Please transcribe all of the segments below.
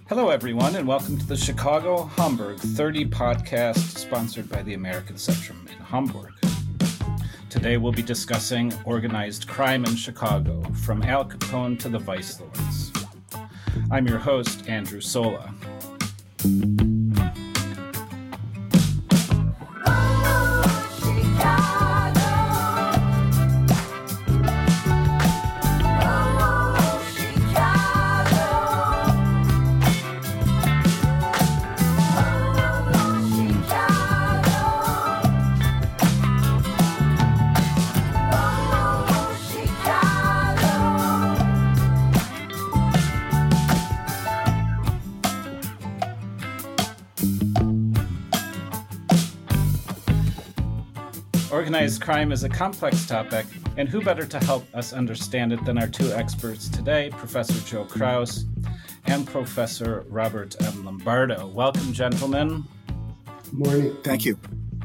Hello, everyone, and welcome to the Chicago-Hamburg 30 podcast sponsored by the American Centrum in Hamburg. Today we'll be discussing organized crime in Chicago, from Al Capone to the Vice Lords. I'm your host, Andrew Sola. Organized crime is a complex topic, and who better to help us understand it than our two experts today, Professor Joe Kraus and Professor Robert M. Lombardo. Welcome, gentlemen. Good morning. Thank you.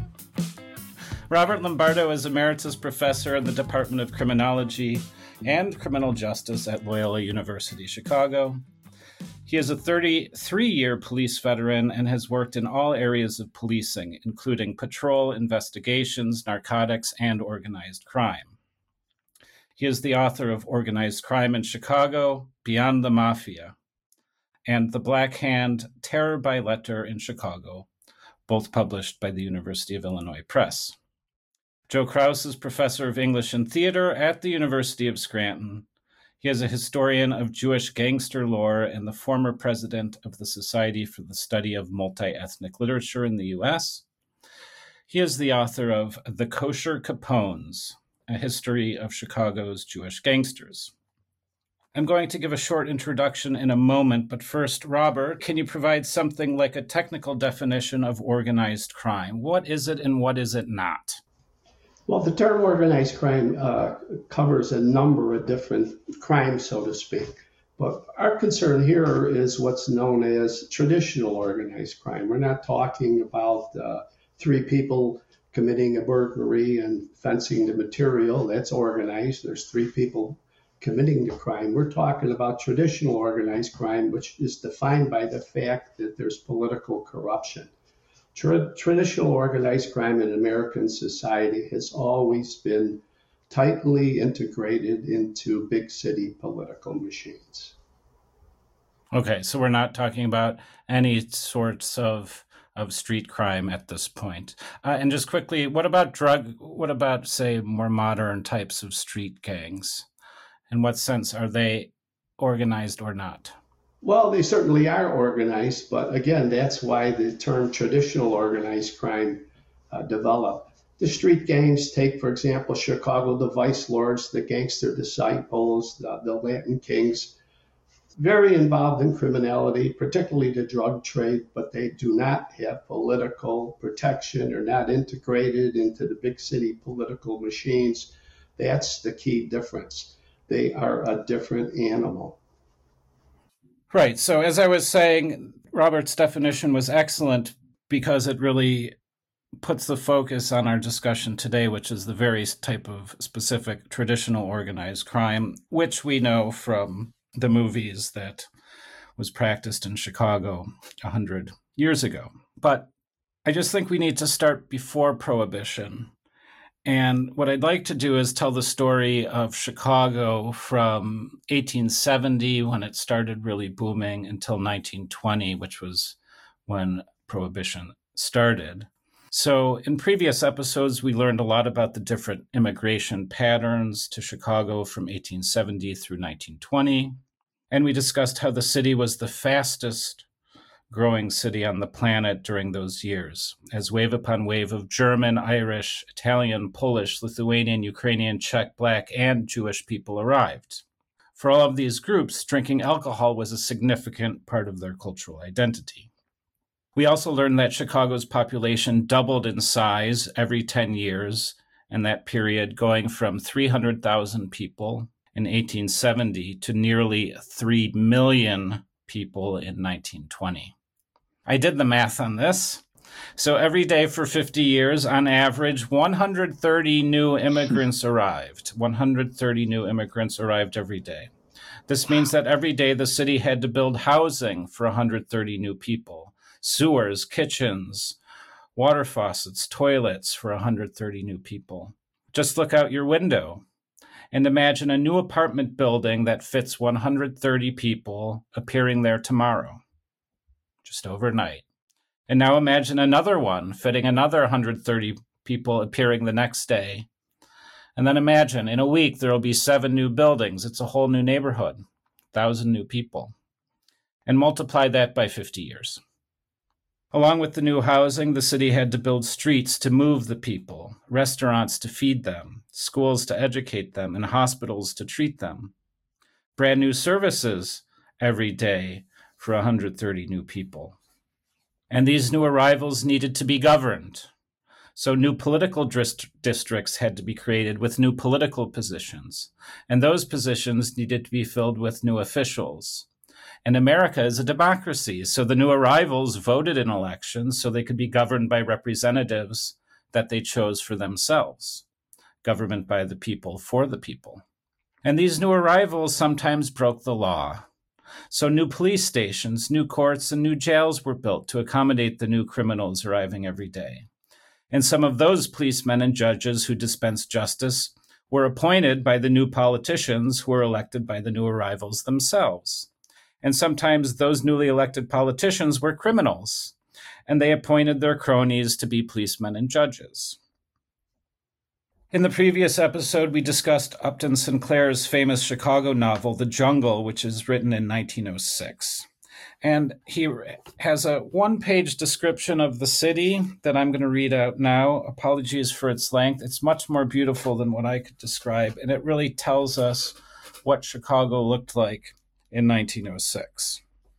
Robert Lombardo is Emeritus Professor in the Department of Criminology and Criminal Justice at Loyola University, Chicago. He is a 33-year police veteran and has worked in all areas of policing, including patrol, investigations, narcotics, and organized crime. He is the author of Organized Crime in Chicago, Beyond the Mafia, and The Black Hand, Terror by Letter in Chicago, both published by the University of Illinois Press. Joe Kraus is professor of English and theater at the University of Scranton. He is a historian of Jewish gangster lore and the former president of the Society for the Study of Multi-Ethnic Literature in the U.S. He is the author of The Kosher Capones, A History of Chicago's Jewish Gangsters. I'm going to give a short introduction in a moment, but first, Robert, can you provide something like a technical definition of organized crime? What is it and what is it not? Well, the term organized crime covers a number of different crimes, so to speak. But our concern here is what's known as traditional organized crime. We're not talking about three people committing a burglary and fencing the material. That's organized. There's three people committing the crime. We're talking about traditional organized crime, which is defined by the fact that there's political corruption. Traditional organized crime in American society has always been tightly integrated into big city political machines. Okay, so we're not talking about any sorts of street crime at this point. And just quickly, what about, say, more modern types of street gangs? In what sense are they organized or not? Well, they certainly are organized, but again, that's why the term traditional organized crime developed. The street gangs take, for example, Chicago, the Vice Lords, the Gangster Disciples, the Latin Kings, very involved in criminality, particularly the drug trade, but they do not have political protection or not integrated into the big city political machines. That's the key difference. They are a different animal. Right. So as I was saying, Robert's definition was excellent because it really puts the focus on our discussion today, which is the very type of specific traditional organized crime, which we know from the movies that was practiced in Chicago 100 years ago. But I just think we need to start before Prohibition. And what I'd like to do is tell the story of Chicago from 1870, when it started really booming, until 1920, which was when Prohibition started. So in previous episodes, we learned a lot about the different immigration patterns to Chicago from 1870 through 1920. And we discussed how the city was the fastest growing city on the planet during those years, as wave upon wave of German, Irish, Italian, Polish, Lithuanian, Ukrainian, Czech, Black, and Jewish people arrived. For all of these groups, drinking alcohol was a significant part of their cultural identity. We also learned that Chicago's population doubled in size every 10 years, in that period going from 300,000 people in 1870 to nearly 3 million people in 1920. I did the math on this. So every day for 50 years, on average, 130 new immigrants arrived. 130 new immigrants arrived every day. This means that every day the city had to build housing for 130 new people, sewers, kitchens, water faucets, toilets for 130 new people. Just look out your window and imagine a new apartment building that fits 130 people appearing there tomorrow, just overnight. And now imagine another one fitting another 130 people appearing the next day. And then imagine in a week there will be 7 new buildings. It's a whole new neighborhood, 1,000 new people. And multiply that by 50 years. Along with the new housing, the city had to build streets to move the people, restaurants to feed them, schools to educate them, and hospitals to treat them. Brand new services every day for 130 new people. And these new arrivals needed to be governed. So new political districts had to be created with new political positions. And those positions needed to be filled with new officials. And America is a democracy, so the new arrivals voted in elections so they could be governed by representatives that they chose for themselves. Government by the people, for the people. And these new arrivals sometimes broke the law. So new police stations, new courts, and new jails were built to accommodate the new criminals arriving every day. And some of those policemen and judges who dispensed justice were appointed by the new politicians who were elected by the new arrivals themselves. And sometimes those newly elected politicians were criminals, and they appointed their cronies to be policemen and judges. In the previous episode, we discussed Upton Sinclair's famous Chicago novel, The Jungle, which is written in 1906. And he has a one-page description of the city that I'm going to read out now. Apologies for its length. It's much more beautiful than what I could describe, and it really tells us what Chicago looked like in 1906.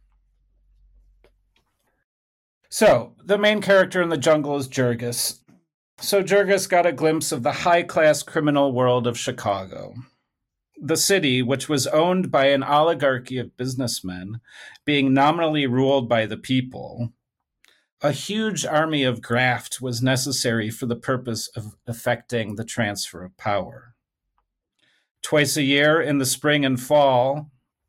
So, the main character in The Jungle is Jurgis. So Jurgis got a glimpse of the high-class criminal world of Chicago. The city, which was owned by an oligarchy of businessmen, being nominally ruled by the people, a huge army of graft was necessary for the purpose of effecting the transfer of power. Twice a year, in the spring and fall,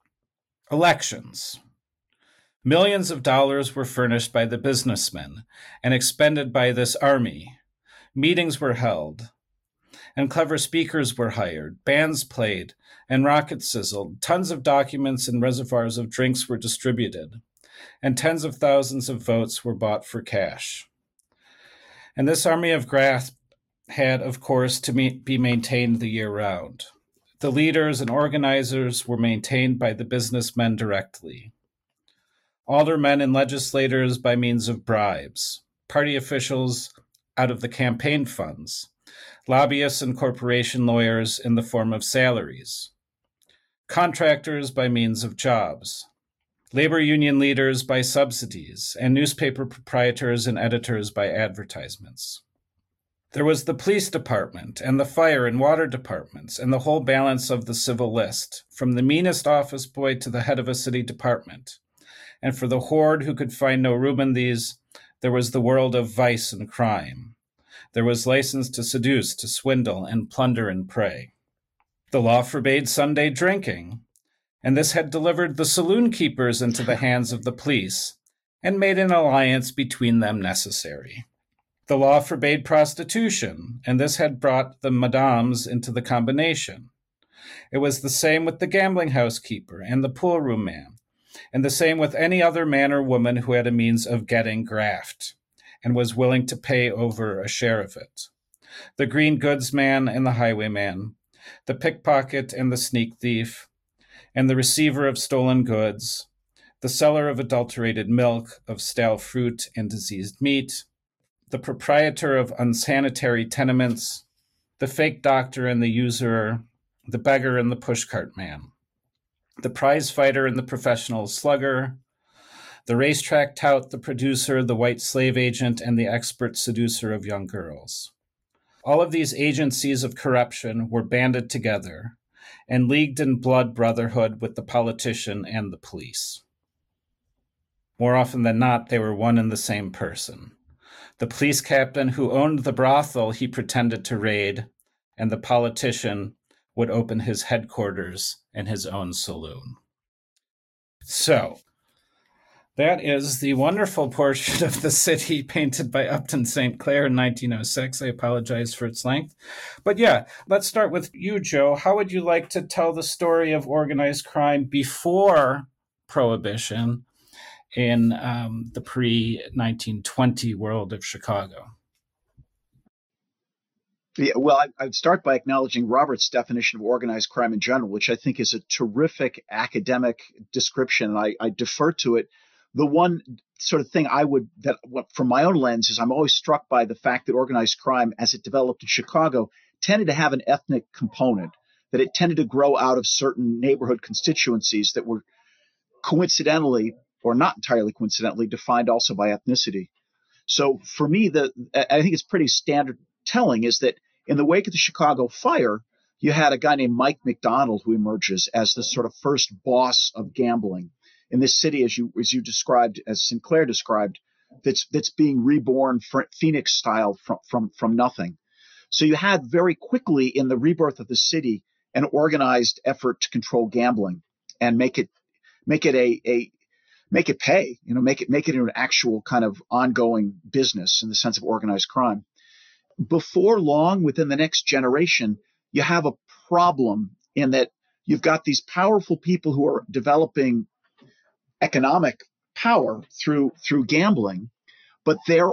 elections. Millions of dollars were furnished by the businessmen and expended by this army. Meetings were held, and clever speakers were hired, bands played, and rockets sizzled, tons of documents and reservoirs of drinks were distributed, and tens of thousands of votes were bought for cash. And this army of graft had, of course, to be maintained the year round. The leaders and organizers were maintained by the businessmen directly. Aldermen and legislators by means of bribes, party officials out of the campaign funds, lobbyists and corporation lawyers in the form of salaries, contractors by means of jobs, labor union leaders by subsidies, and newspaper proprietors and editors by advertisements. There was the police department and the fire and water departments and the whole balance of the civil list, from the meanest office boy to the head of a city department. And for the horde who could find no room in these, there was the world of vice and crime. There was license to seduce, to swindle, and plunder and prey. The law forbade Sunday drinking, and this had delivered the saloon keepers into the hands of the police and made an alliance between them necessary. The law forbade prostitution, and this had brought the madames into the combination. It was the same with the gambling house keeper and the pool room man, and the same with any other man or woman who had a means of getting graft and was willing to pay over a share of it. The green goods man and the highwayman, the pickpocket and the sneak thief, and the receiver of stolen goods, the seller of adulterated milk, of stale fruit and diseased meat, the proprietor of unsanitary tenements, the fake doctor and the usurer, the beggar and the pushcart man, the prize fighter and the professional slugger, the racetrack tout, the producer, the white slave agent, and the expert seducer of young girls. All of these agencies of corruption were banded together and leagued in blood brotherhood with the politician and the police. More often than not, they were one and the same person. The police captain who owned the brothel he pretended to raid, and the politician would open his headquarters and his own saloon. So, that is the wonderful portion of the city painted by Upton St. Clair in 1906. I apologize for its length. But yeah, let's start with you, Joe. How would you like to tell the story of organized crime before Prohibition in the pre-1920 world of Chicago? Yeah, well, I'd start by acknowledging Robert's definition of organized crime in general, which I think is a terrific academic description. I defer to it. The one sort of thing from my own lens, is I'm always struck by the fact that organized crime, as it developed in Chicago, tended to have an ethnic component, that it tended to grow out of certain neighborhood constituencies that were coincidentally, or not entirely coincidentally, defined also by ethnicity. So for me, I think it's pretty standard telling is that in the wake of the Chicago fire, you had a guy named Mike McDonald who emerges as the sort of first boss of gambling in this city, as you described, as Sinclair described, that's being reborn Phoenix style from nothing. So you had very quickly in the rebirth of the city an organized effort to control gambling and make it pay, make it an actual kind of ongoing business in the sense of organized crime. Before long, within the next generation, you have a problem in that you've got these powerful people who are developing economic power through gambling, but they're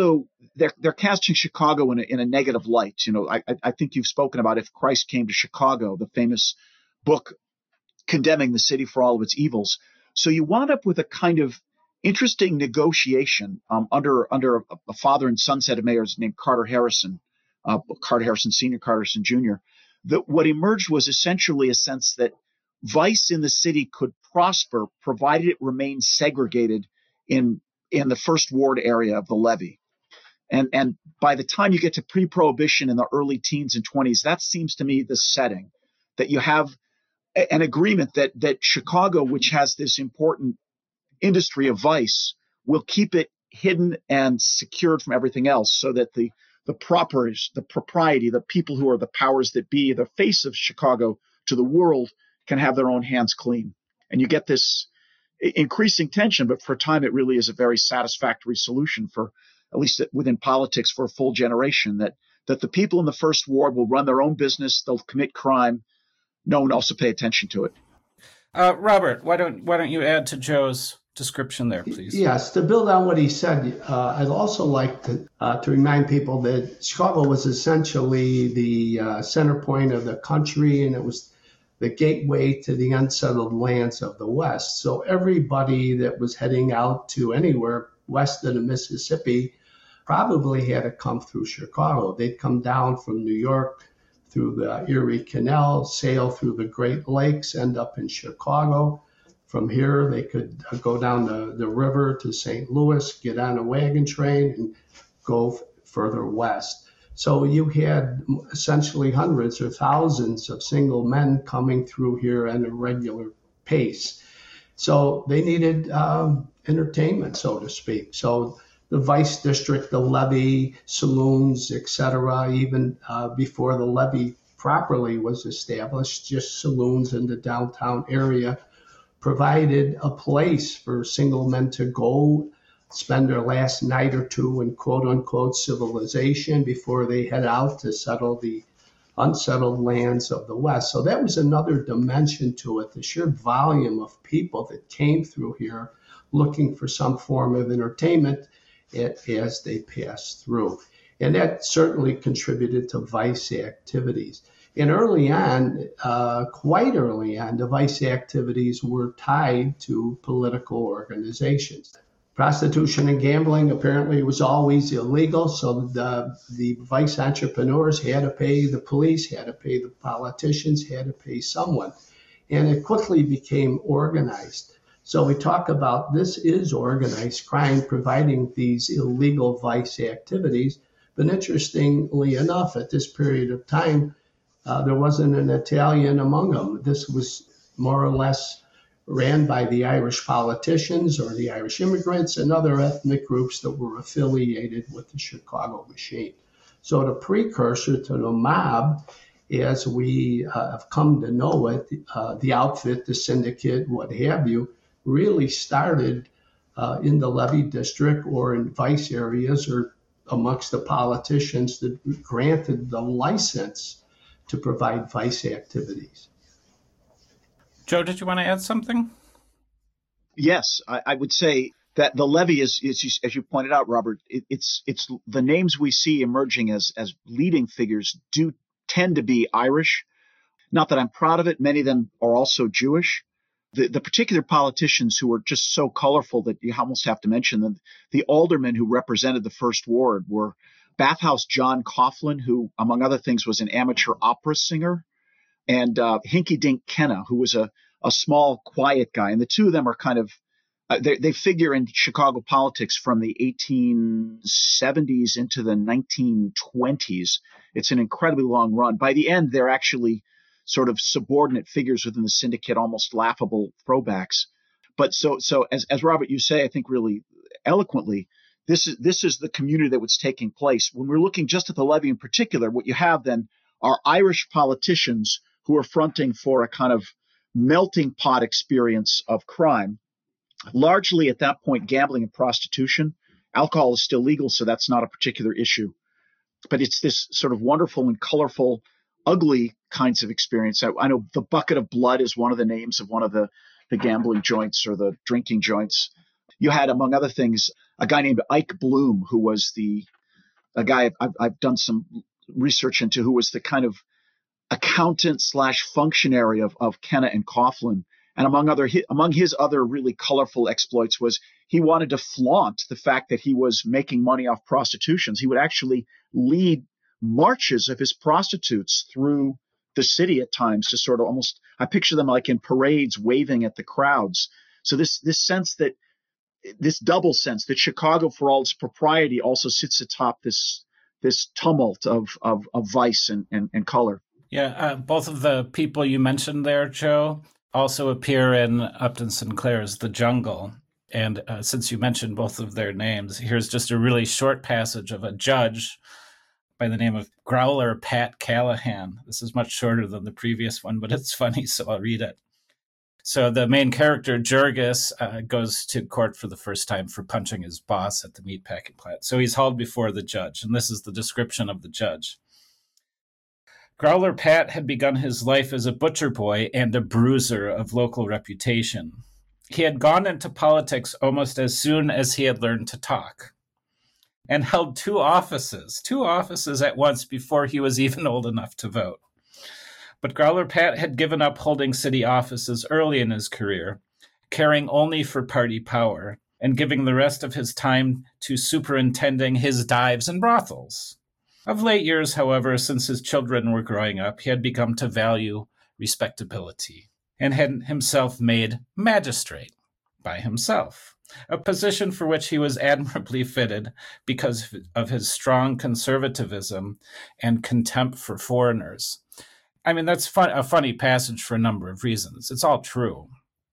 casting Chicago in a negative light. I think you've spoken about If Christ Came to Chicago, the famous book condemning the city for all of its evils. So you wound up with a kind of interesting negotiation under a father and son set of mayors named Carter Harrison Sr., Carter Harrison Jr. That what emerged was essentially a sense that vice in the city could prosper provided it remained segregated in the First Ward area of the levee. And by the time you get to pre-Prohibition in the early teens and 20s, that seems to me the setting, that you have an agreement that Chicago, which has this important industry of vice, will keep it hidden and secured from everything else, so that the propriety, the people who are the powers that be, the face of Chicago to the world, can have their own hands clean. And you get this increasing tension, but for a time it really is a very satisfactory solution, for at least within politics, for a full generation, that the people in the First Ward will run their own business, they'll commit crime, no one else will pay attention to it. Robert, why don't you add to Joe's description there, please? Yes, to build on what he said, I'd also like to remind people that Chicago was essentially the center point of the country, and it was the gateway to the unsettled lands of the West. So everybody that was heading out to anywhere west of the Mississippi probably had to come through Chicago. They'd come down from New York through the Erie Canal, sail through the Great Lakes, end up in Chicago. From here, they could go down the river to St. Louis, get on a wagon train, and go further west. So you had essentially hundreds or thousands of single men coming through here at a regular pace. So they needed entertainment, so to speak. So the Vice District, the levee, saloons, etc., even before the levee properly was established, just saloons in the downtown area provided a place for single men to go spend their last night or two in quote-unquote civilization before they head out to settle the unsettled lands of the West. So that was another dimension to it, the sheer volume of people that came through here looking for some form of entertainment as they passed through. And that certainly contributed to vice activities. And early on, quite early on, the vice activities were tied to political organizations. Prostitution and gambling apparently was always illegal, so the vice entrepreneurs had to pay the police, had to pay the politicians, had to pay someone. And it quickly became organized. So we talk about this is organized crime providing these illegal vice activities. But interestingly enough, at this period of time, there wasn't an Italian among them. This was more or less ran by the Irish politicians or the Irish immigrants and other ethnic groups that were affiliated with the Chicago machine. So the precursor to the mob as we have come to know it, the outfit, the syndicate, what have you, really started in the levy district or in vice areas or amongst the politicians that granted the license to provide vice activities. Joe, did you want to add something? Yes, I would say that the levy is as you pointed out, Robert, it's the names we see emerging as leading figures do tend to be Irish. Not that I'm proud of it. Many of them are also Jewish. The particular politicians who were just so colorful that you almost have to mention them. The aldermen who represented the First Ward were Bathhouse John Coughlin, who, among other things, was an amateur opera singer, and Hinky Dink Kenna, who was a small, quiet guy. And the two of them are kind of they figure in Chicago politics from the 1870s into the 1920s. It's an incredibly long run. By the end, they're actually sort of subordinate figures within the syndicate, almost laughable throwbacks. But so as Robert, you say, I think really eloquently, this is the community that was taking place. When we're looking just at the levy in particular, what you have then are Irish politicians who are fronting for a kind of melting pot experience of crime, largely at that point gambling and prostitution. Alcohol is still legal, so that's not a particular issue. But it's this sort of wonderful and colorful, ugly kinds of experience. I know the Bucket of Blood is one of the names of one of the gambling joints or the drinking joints. You had, among other things, a guy named Ike Bloom, who was a guy I've done some research into, who was the kind of accountant / functionary of Kenna and Coughlin. And among his other really colorful exploits was he wanted to flaunt the fact that he was making money off prostitutions. He would actually lead marches of his prostitutes through the city at times to sort of almost, I picture them like in parades waving at the crowds. So this double sense that Chicago, for all its propriety, also sits atop this tumult of vice and color. Yeah, both of the people you mentioned there, Joe, also appear in Upton Sinclair's The Jungle. And since you mentioned both of their names, here's just a really short passage of a judge by the name of Growler Pat Callahan. This is much shorter than the previous one, but it's funny, so I'll read it. So the main character, Jurgis, goes to court for the first time for punching his boss at the meatpacking plant. So he's hauled before the judge, and this is the description of the judge. Growler Pat had begun his life as a butcher boy and a bruiser of local reputation. He had gone into politics almost as soon as he had learned to talk, and held two offices at once before he was even old enough to vote. But Growler Pat had given up holding city offices early in his career, caring only for party power, and giving the rest of his time to superintending his dives and brothels. Of late years, however, since his children were growing up, he had begun to value respectability and had himself made magistrate by himself, a position for which he was admirably fitted because of his strong conservatism and contempt for foreigners. I mean, that's a funny passage for a number of reasons. It's all true.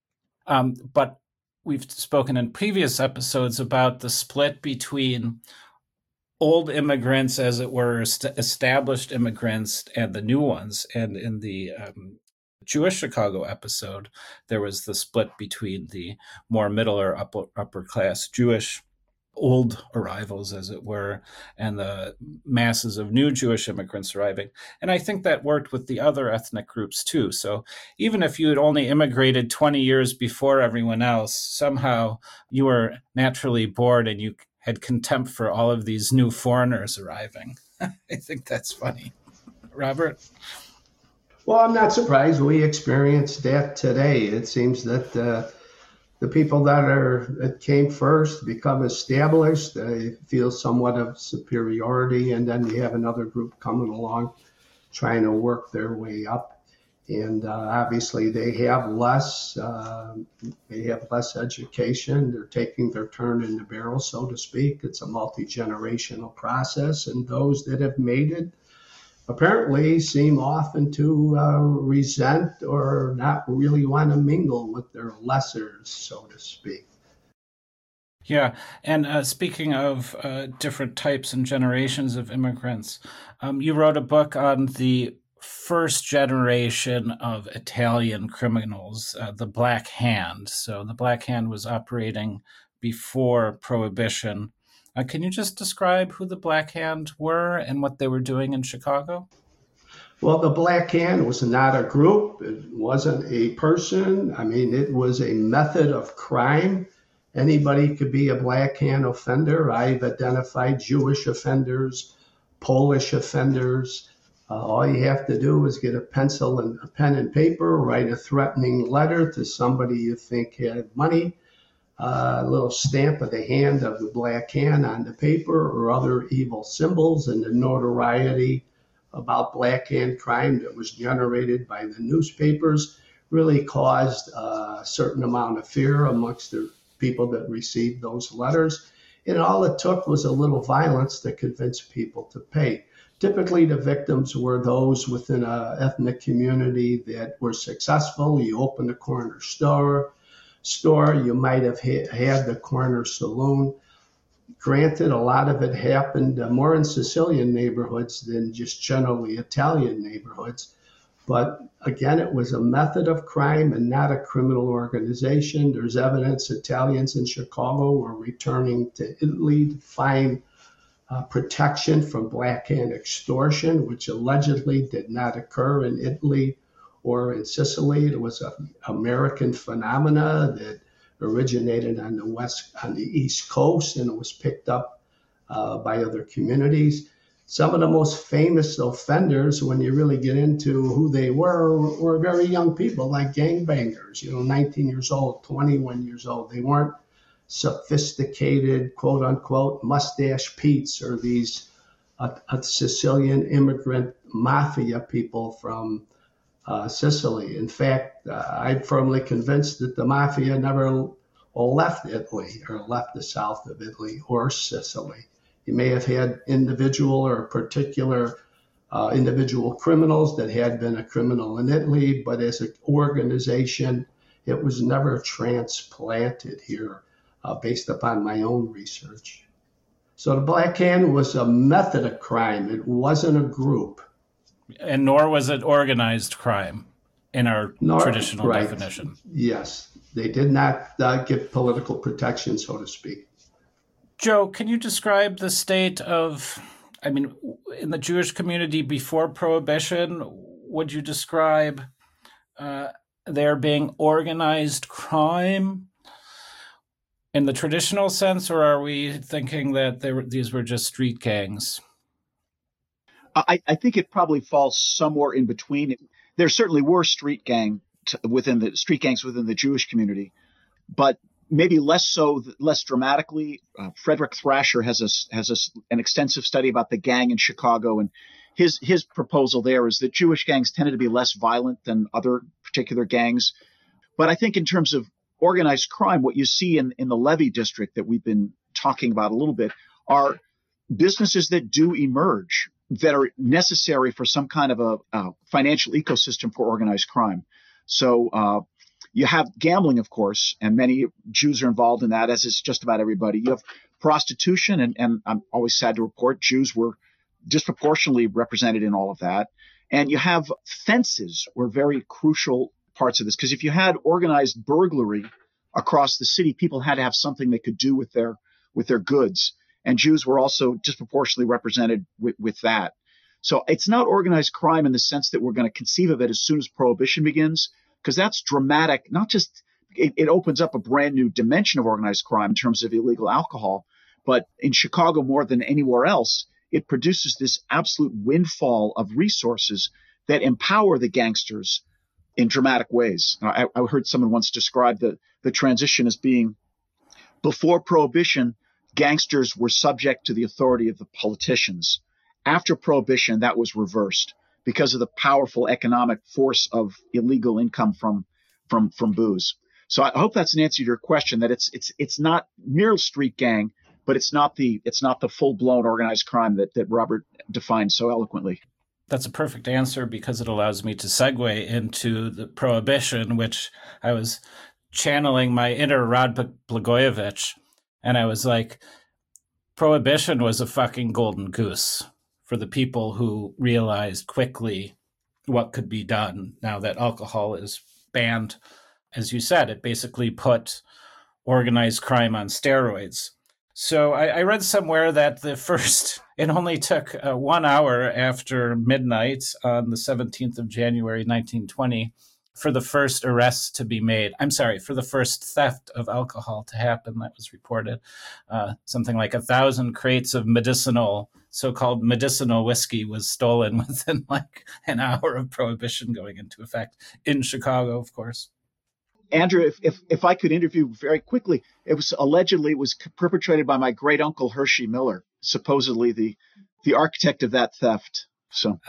But we've spoken in previous episodes about the split between old immigrants, as it were, established immigrants, and the new ones. And in the Jewish Chicago episode, there was the split between the more middle or upper class Jewish old arrivals, as it were, and the masses of new Jewish immigrants arriving. And I think that worked with the other ethnic groups too. So even if you had only immigrated 20 years before everyone else, somehow you were naturally bored and you had contempt for all of these new foreigners arriving. I think that's funny. Robert? Well, I'm not surprised. We experienced that today. It seems that the people that came first become established. They feel somewhat of superiority, and then you have another group coming along trying to work their way up. And obviously, they have less education. They're taking their turn in the barrel, so to speak. It's a multi-generational process, and those that have made it apparently seem often to resent or not really want to mingle with their lessers, so to speak. Yeah, and speaking of different types and generations of immigrants, you wrote a book on the first generation of Italian criminals, the Black Hand. So the Black Hand was operating before Prohibition. Can you just describe who the Black Hand were and what they were doing in Chicago? Well, the Black Hand was not a group. It wasn't a person. I mean, it was a method of crime. Anybody could be a Black Hand offender. I've identified Jewish offenders, Polish offenders. All you have to do is get a pencil and a pen and paper, write a threatening letter to somebody you think had money, a little stamp of the hand of the Black Hand on the paper or other evil symbols, and the notoriety about Black Hand crime that was generated by the newspapers really caused a certain amount of fear amongst the people that received those letters. And all it took was a little violence to convince people to pay. Typically, the victims were those within an ethnic community that were successful. You opened a corner store, you might have had the corner saloon. Granted, a lot of it happened more in Sicilian neighborhoods than just generally Italian neighborhoods. But again, it was a method of crime and not a criminal organization. There's evidence Italians in Chicago were returning to Italy to find protection from Black Hand extortion, which allegedly did not occur in Italy or in Sicily. It was an American phenomena that originated on the East Coast, and it was picked up by other communities. Some of the most famous offenders, when you really get into who they were very young people, like gangbangers, 19 years old, 21 years old. They weren't sophisticated, quote unquote, mustache Pete's or these Sicilian immigrant mafia people from Sicily. In fact, I'm firmly convinced that the mafia never left Italy or left the south of Italy or Sicily. You may have had individual or particular individual criminals that had been a criminal in Italy, but as an organization, it was never transplanted here based upon my own research. So the Black Hand was a method of crime. It wasn't a group. And nor was it organized crime in our traditional definition. Yes, they did not get political protection, so to speak. Joe, can you describe the state of, in the Jewish community before Prohibition, would you describe there being organized crime in the traditional sense, or are we thinking that these were just street gangs? I think it probably falls somewhere in between. There certainly were street gangs within the Jewish community, but maybe less dramatically. Frederick Thrasher has an extensive study about the gang in Chicago, and his proposal there is that Jewish gangs tended to be less violent than other particular gangs. But I think in terms of organized crime, what you see in the Levy district that we've been talking about a little bit are businesses that do emerge that are necessary for some kind of a financial ecosystem for organized crime. So you have gambling, of course, and many Jews are involved in that, as is just about everybody. You have prostitution, and I'm always sad to report Jews were disproportionately represented in all of that. And you have fences were very crucial parts of this, because if you had organized burglary across the city, people had to have something they could do with their goods. And Jews were also disproportionately represented with that. So it's not organized crime in the sense that we're going to conceive of it as soon as Prohibition begins, because that's dramatic. Not just it opens up a brand new dimension of organized crime in terms of illegal alcohol, but in Chicago more than anywhere else, it produces this absolute windfall of resources that empower the gangsters in dramatic ways. I heard someone once describe the transition as being before Prohibition, gangsters were subject to the authority of the politicians. After Prohibition, that was reversed because of the powerful economic force of illegal income from booze. So I hope that's an answer to your question, that it's not mere street gang, but it's not the full blown organized crime that Robert defined so eloquently. That's a perfect answer, because it allows me to segue into the Prohibition, which I was channeling my inner Rod Blagojevich, and I was like, Prohibition was a fucking golden goose for the people who realized quickly what could be done now that alcohol is banned. As you said, it basically put organized crime on steroids. So I read somewhere that it only took 1 hour after midnight on the 17th of January, 1920, for the first arrests to be made. I'm sorry, for the first theft of alcohol to happen. That was reported. Something like 1,000 crates of so-called medicinal whiskey was stolen within like an hour of prohibition going into effect in Chicago, of course. Andrew, if I could interview very quickly, it was perpetrated by my great uncle Hershey Miller, supposedly the architect of that theft. So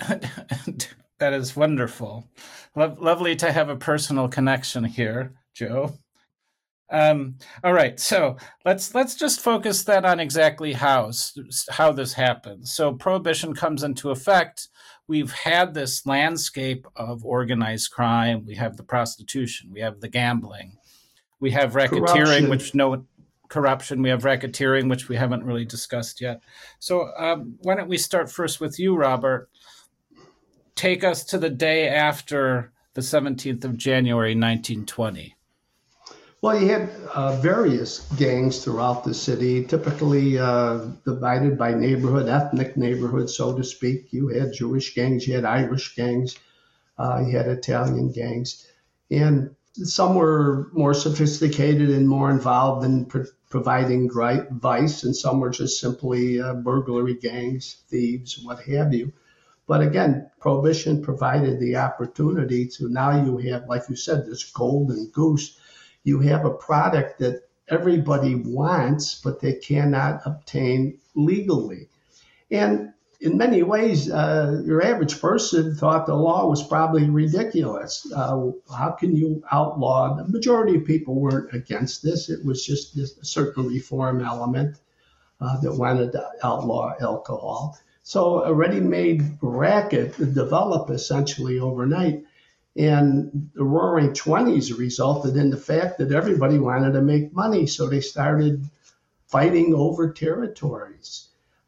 that is wonderful. Lovely to have a personal connection here, Joe. All right, so let's just focus then on exactly how this happens. So prohibition comes into effect. We've had this landscape of organized crime. We have the prostitution. We have the gambling. We have racketeering, corruption. We have racketeering, which we haven't really discussed yet. So why don't we start first with you, Robert? Take us to the day after the 17th of January, 1920. Well, you had various gangs throughout the city, typically divided by ethnic neighborhood, so to speak. You had Jewish gangs, you had Irish gangs, you had Italian gangs. And some were more sophisticated and more involved in providing vice, and some were just simply burglary gangs, thieves, what have you. But again, prohibition provided the opportunity to now you have, like you said, this golden goose. You have a product that everybody wants, but they cannot obtain legally. And in many ways, your average person thought the law was probably ridiculous. How can you outlaw? The majority of people weren't against this. It was just a certain reform element that wanted to outlaw alcohol. So a ready-made racket developed essentially overnight. And the Roaring Twenties resulted in the fact that everybody wanted to make money, so they started fighting over territories.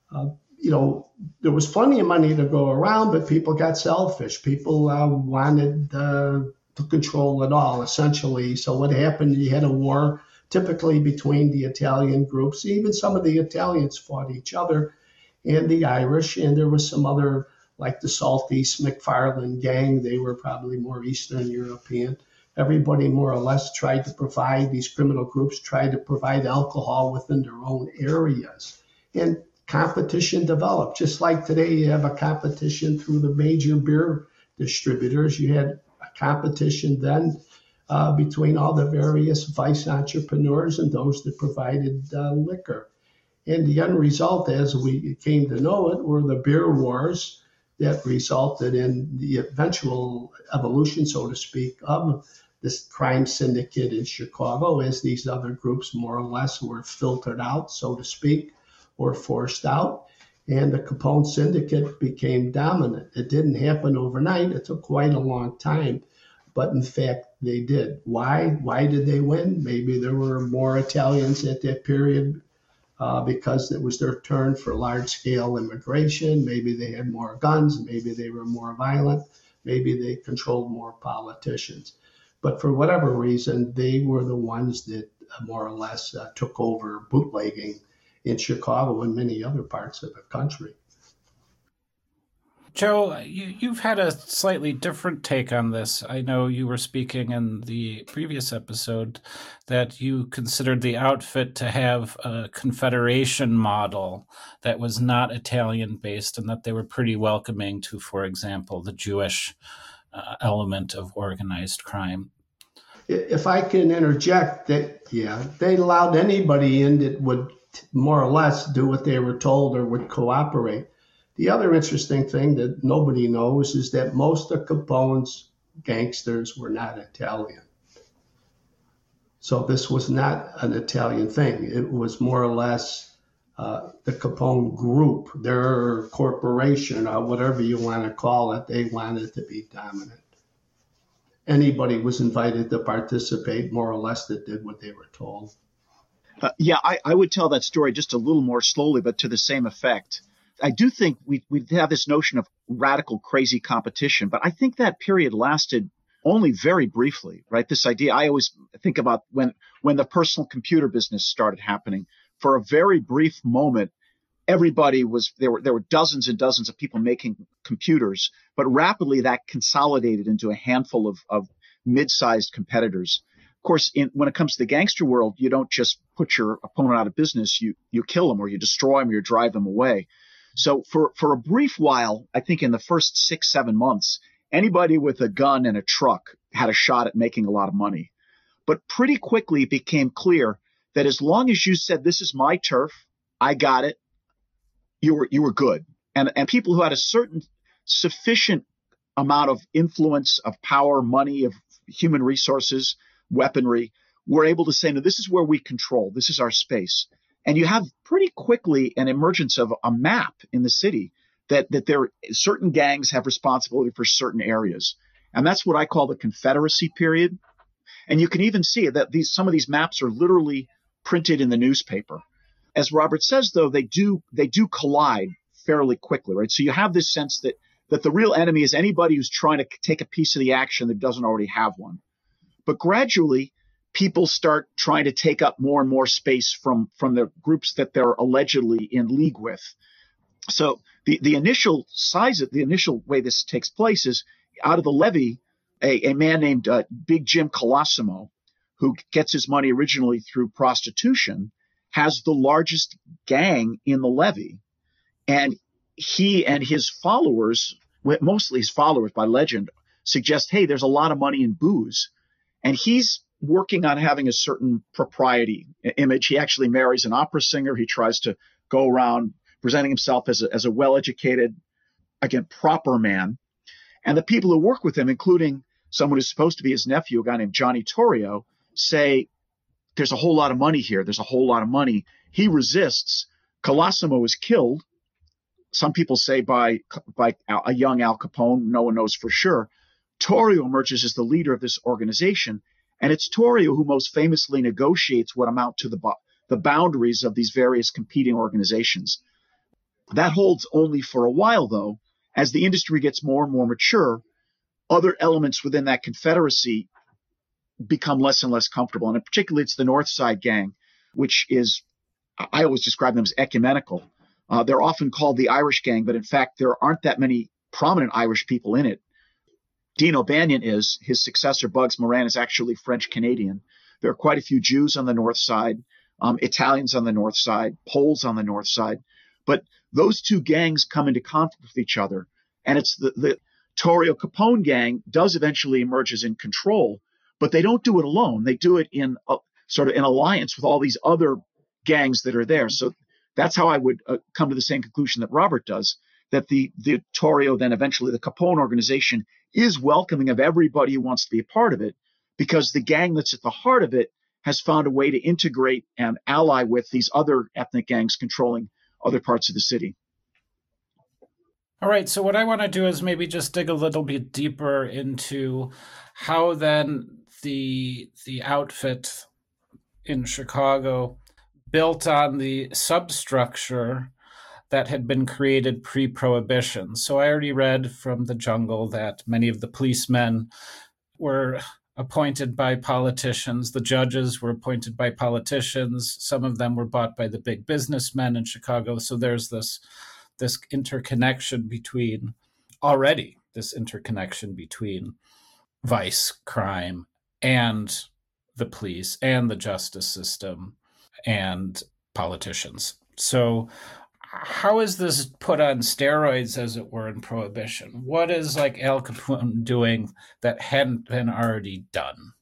There was plenty of money to go around, but people got selfish. People wanted to control it all, essentially. So what happened, you had a war typically between the Italian groups. Even some of the Italians fought each other, and the Irish, and there was some other, like the Salties McFarland gang. They were probably more Eastern European. Everybody more or less tried to provide, these criminal groups tried to provide alcohol within their own areas. And competition developed. Just like today, you have a competition through the major beer distributors. You had a competition then between all the various vice entrepreneurs and those that provided liquor. And the end result, as we came to know it, were the beer wars that resulted in the eventual evolution, so to speak, of this crime syndicate in Chicago, as these other groups more or less were filtered out, so to speak, or forced out. And the Capone syndicate became dominant. It didn't happen overnight. It took quite a long time. But in fact, they did. Why? Why did they win? Maybe there were more Italians at that period because it was their turn for large-scale immigration. Maybe they had more guns. Maybe they were more violent. Maybe they controlled more politicians. But for whatever reason, they were the ones that more or less took over bootlegging in Chicago and many other parts of the country. Joe, you've had a slightly different take on this. I know you were speaking in the previous episode that you considered the outfit to have a Confederation model that was not Italian-based and that they were pretty welcoming to, for example, the Jewish element of organized crime. If I can interject, they allowed anybody in that would more or less do what they were told or would cooperate. The other interesting thing that nobody knows is that most of Capone's gangsters were not Italian. So this was not an Italian thing. It was more or less the Capone group, their corporation, or whatever you want to call it. They wanted to be dominant. Anybody was invited to participate, more or less, that did what they were told. I would tell that story just a little more slowly, but to the same effect. I do think we have this notion of radical, crazy competition. But I think that period lasted only very briefly, right? This idea, I always think about when the personal computer business started happening. For a very brief moment, everybody was there were dozens and dozens of people making computers, but rapidly that consolidated into a handful of mid-sized competitors. Of course, when it comes to the gangster world, you don't just put your opponent out of business, you kill them or you destroy them or you drive them away. So for a brief while, I think in the first 6-7 months, anybody with a gun and a truck had a shot at making a lot of money. But pretty quickly it became clear that as long as you said, this is my turf, I got it, you were good. And people who had a certain sufficient amount of influence, of power, money, of human resources, weaponry, were able to say, no, this is where we control. This is our space. And you have pretty quickly an emergence of a map in the city that there certain gangs have responsibility for certain areas. And that's what I call the Confederacy period. And you can even see that some of these maps are literally printed in the newspaper. As Robert says, though, they do collide fairly quickly, right? So you have this sense that the real enemy is anybody who's trying to take a piece of the action that doesn't already have one. But gradually, people start trying to take up more and more space from the groups that they're allegedly in league with. So the initial way this takes place is out of the levee, a man named Big Jim Colosimo, who gets his money originally through prostitution, has the largest gang in the levee. And he and his followers, mostly his followers by legend, suggest, hey, there's a lot of money in booze. And he's working on having a certain propriety image. He actually marries an opera singer. He tries to go around presenting himself as a well-educated, again, proper man. And the people who work with him, including someone who's supposed to be his nephew, a guy named Johnny Torrio, say, there's a whole lot of money here. There's a whole lot of money. He resists. Colosimo is killed. Some people say by a young Al Capone. No one knows for sure. Torrio emerges as the leader of this organization. And it's Torrio who most famously negotiates what amount to the boundaries of these various competing organizations. That holds only for a while, though. As the industry gets more and more mature, other elements within that confederacy become less and less comfortable. And particularly it's the North Side Gang, which is, I always describe them as ecumenical. They're often called the Irish Gang, but in fact, there aren't that many prominent Irish people in it. Dean O'Banion is. His successor, Bugs Moran, is actually French-Canadian. There are quite a few Jews on the North Side, Italians on the North Side, Poles on the North Side. But those two gangs come into conflict with each other. And it's the Torrio Capone gang does eventually emerge as in control, but they don't do it alone. They do it in sort of in alliance with all these other gangs that are there. So that's how I would come to the same conclusion that Robert does, that the Torrio, then eventually the Capone organization, is welcoming of everybody who wants to be a part of it, because the gang that's at the heart of it has found a way to integrate and ally with these other ethnic gangs controlling other parts of the city. All right, so what I want to do is maybe just dig a little bit deeper into how then the outfit in Chicago built on the substructure that had been created pre-Prohibition. So I already read from The Jungle that many of the policemen were appointed by politicians. The judges were appointed by politicians. Some of them were bought by the big businessmen in Chicago. So there's this interconnection between vice, crime, and the police, and the justice system, and politicians. So how is this put on steroids, as it were, in Prohibition? What is like Al Capone doing that hadn't been already done?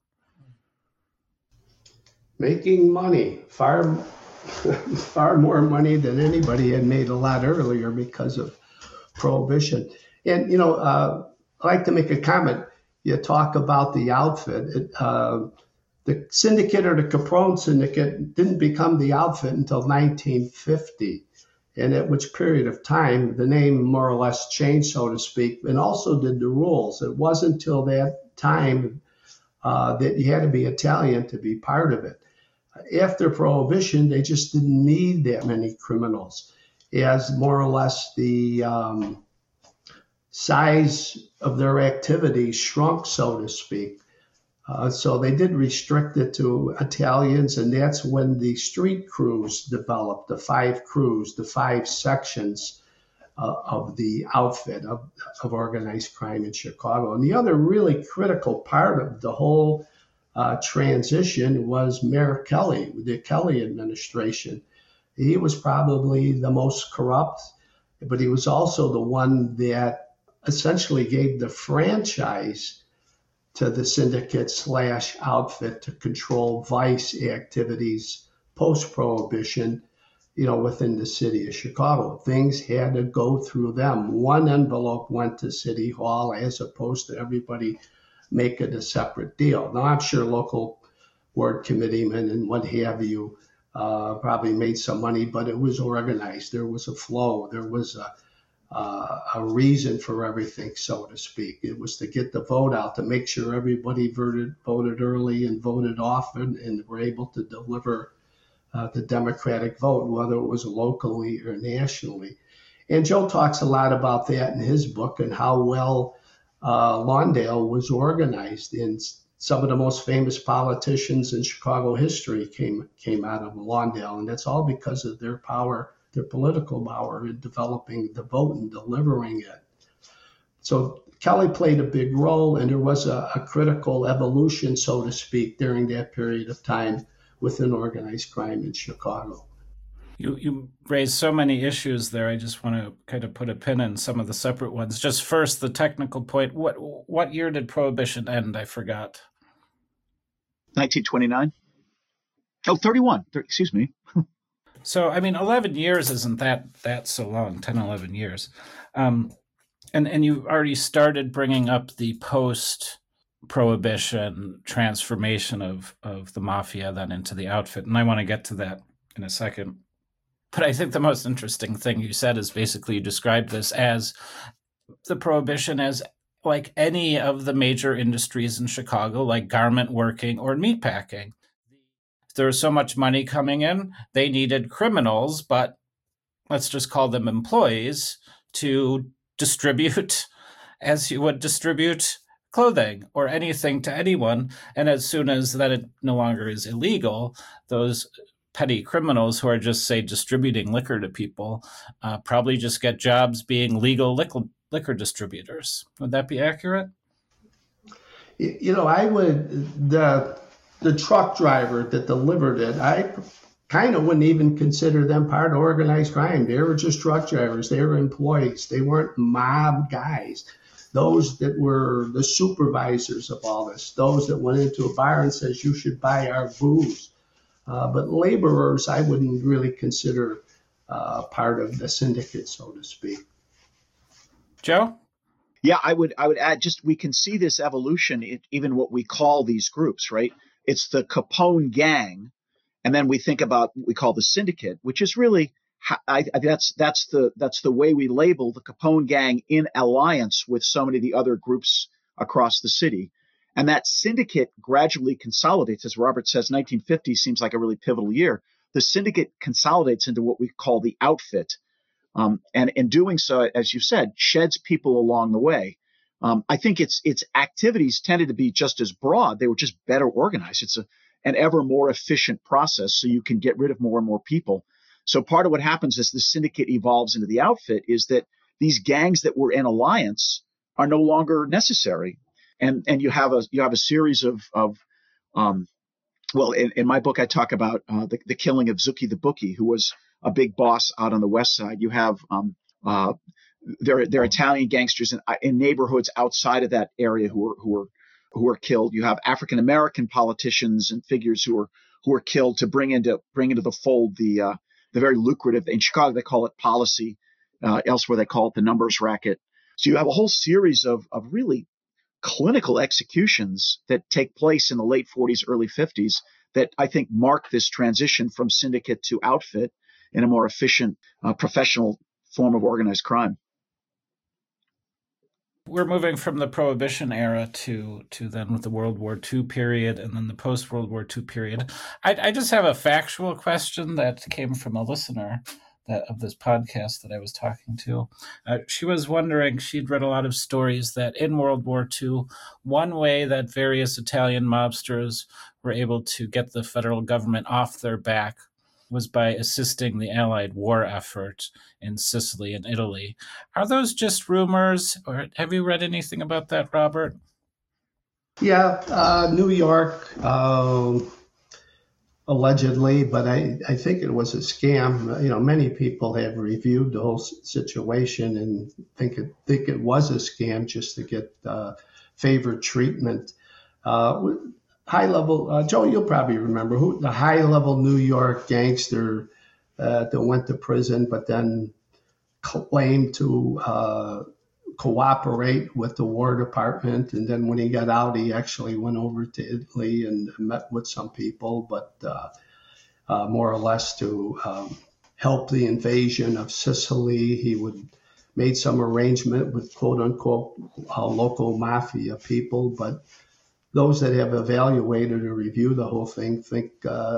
Making money, far more money than anybody had made a lot earlier because of Prohibition. And, I like to make a comment. You talk about the outfit. The syndicate, or the Capone syndicate, didn't become the outfit until 1950. And at which period of time the name more or less changed, so to speak, and also did the rules. It wasn't until that time that you had to be Italian to be part of it. After Prohibition, they just didn't need that many criminals, as more or less the size of their activities shrunk, so to speak. So they did restrict it to Italians, and that's when the street crews developed, the 5 crews, the 5 sections of the outfit of organized crime in Chicago. And the other really critical part of the whole transition was Mayor Kelly, the Kelly administration. He was probably the most corrupt, but he was also the one that essentially gave the franchise to the syndicate slash outfit to control vice activities post-prohibition, within the city of Chicago. Things had to go through them. One envelope went to City Hall as opposed to everybody making a separate deal. Now, I'm sure local ward committeemen and what have you probably made some money, but it was organized. There was a flow. There was a reason for everything, so to speak. It was to get the vote out, to make sure everybody voted early and voted often, and were able to deliver the Democratic vote, whether it was locally or nationally. And Joe talks a lot about that in his book and how well Lawndale was organized. And some of the most famous politicians in Chicago history came out of Lawndale, and that's all because of their power, their political power in developing the vote and delivering it. So Kelly played a big role, and there was a critical evolution, so to speak, during that period of time within organized crime in Chicago. You raised so many issues there. I just want to kind of put a pin in some of the separate ones. Just first, the technical point. What year did Prohibition end? I forgot. 1929. Oh, 31. Excuse me. So, 11 years isn't that so long, 10, 11 years. And you already started bringing up the post-Prohibition transformation of the mafia then into the outfit. And I want to get to that in a second. But I think the most interesting thing you said is basically you described this as the Prohibition as like any of the major industries in Chicago, like garment working or meatpacking. There was so much money coming in, they needed criminals, but let's just call them employees, to distribute as you would distribute clothing or anything to anyone. And as soon as that it no longer is illegal, those petty criminals who are just, say, distributing liquor to people probably just get jobs being legal liquor distributors. Would that be accurate? I would, the truck driver that delivered it, I kind of wouldn't even consider them part of organized crime. They were just truck drivers. They were employees. They weren't mob guys. Those that were the supervisors of all this, those that went into a bar and says, you should buy our booze. But laborers, I wouldn't really consider part of the syndicate, so to speak. Joe? Yeah, I would add, just we can see this evolution in even what we call these groups, right? It's the Capone gang, and then we think about what we call the syndicate, which is really that's the way we label the Capone gang in alliance with so many of the other groups across the city. And that syndicate gradually consolidates. As Robert says, 1950 seems like a really pivotal year. The syndicate consolidates into what we call the outfit. And in doing so, as you said, sheds people along the way. I think its activities tended to be just as broad. They were just better organized. It's an ever more efficient process, so you can get rid of more and more people. So part of what happens as the syndicate evolves into the outfit is that these gangs that were in alliance are no longer necessary. And you have a series of in my book, I talk about the killing of Zuki the Bookie, who was a big boss out on the west side. You have they're Italian gangsters in neighborhoods outside of that area who are killed. You have African American politicians and figures who are killed to bring into the fold the very lucrative, in Chicago they call it policy, elsewhere they call it the numbers racket. So you have a whole series of really clinical executions that take place in the late 40s, early 50s that I think mark this transition from syndicate to outfit in a more efficient, professional form of organized crime. We're moving from the Prohibition era to then with the World War II period and then the post-World War II period. I just have a factual question that came from a listener. of this podcast that I was talking to. She was wondering, she'd read a lot of stories that in World War II, one way that various Italian mobsters were able to get the federal government off their back was by assisting the Allied war effort in Sicily and Italy. Are those just rumors, or have you read anything about that, Robert? Yeah, New York, allegedly, but I think it was a scam. Many people have reviewed the whole situation and think it was a scam just to get favored treatment. High level, Joe, you'll probably remember the high level New York gangster that went to prison, but then claimed to cooperate with the War Department. And then when he got out, he actually went over to Italy and met with some people, but more or less to help the invasion of Sicily. He made some arrangement with quote unquote local mafia people, but those that have evaluated or reviewed the whole thing think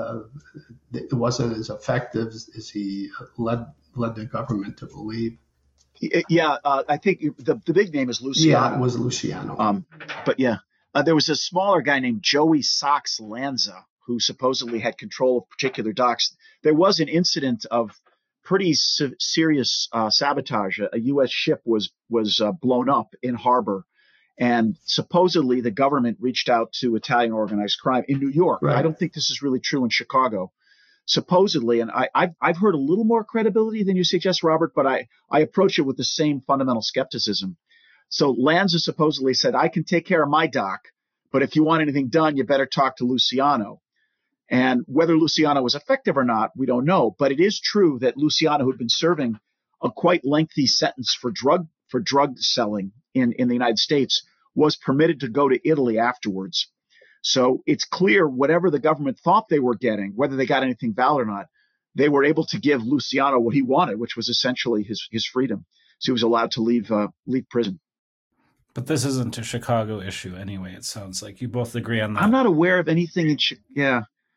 it wasn't as effective as he led the government to believe. Yeah, I think the big name is Luciano. Yeah, it was Luciano. But yeah, there was a smaller guy named Joey Sox Lanza who supposedly had control of particular docks. There was an incident of pretty serious sabotage. A U.S. ship was blown up in harbor, and supposedly the government reached out to Italian organized crime in New York. Right. I don't think this is really true in Chicago. Supposedly, and I've heard a little more credibility than you suggest, Robert, but I approach it with the same fundamental skepticism. So Lanza supposedly said, I can take care of my dock, but if you want anything done, you better talk to Luciano. And whether Luciano was effective or not, we don't know. But it is true that Luciano, who'd been serving a quite lengthy sentence for drug selling in the United States, was permitted to go to Italy afterwards. So it's clear whatever the government thought they were getting, whether they got anything valid or not, they were able to give Luciano what he wanted, which was essentially his freedom. So he was allowed to leave prison. But this isn't a Chicago issue anyway, it sounds like. You both agree on that. I'm not aware of anything in yeah.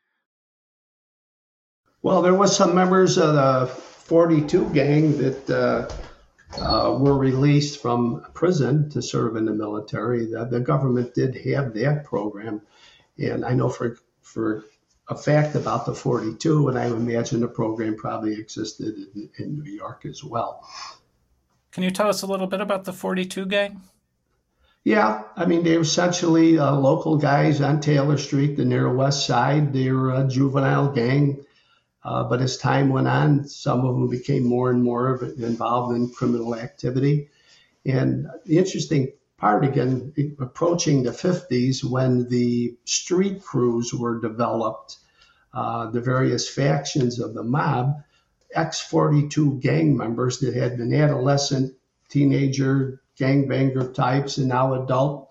Well, there was some members of the 42 gang that were released from prison to serve in the military. The government did have that program. And I know for a fact about the 42, and I imagine the program probably existed in New York as well. Can you tell us a little bit about the 42 gang? Yeah, I mean, they were essentially local guys on Taylor Street, the near west side. They were a juvenile gang. But as time went on, some of them became more and more involved in criminal activity. And the interesting part, again, approaching the 50s, when the street crews were developed, the various factions of the mob, ex-42 gang members that had been adolescent, teenager, gangbanger types, and now adult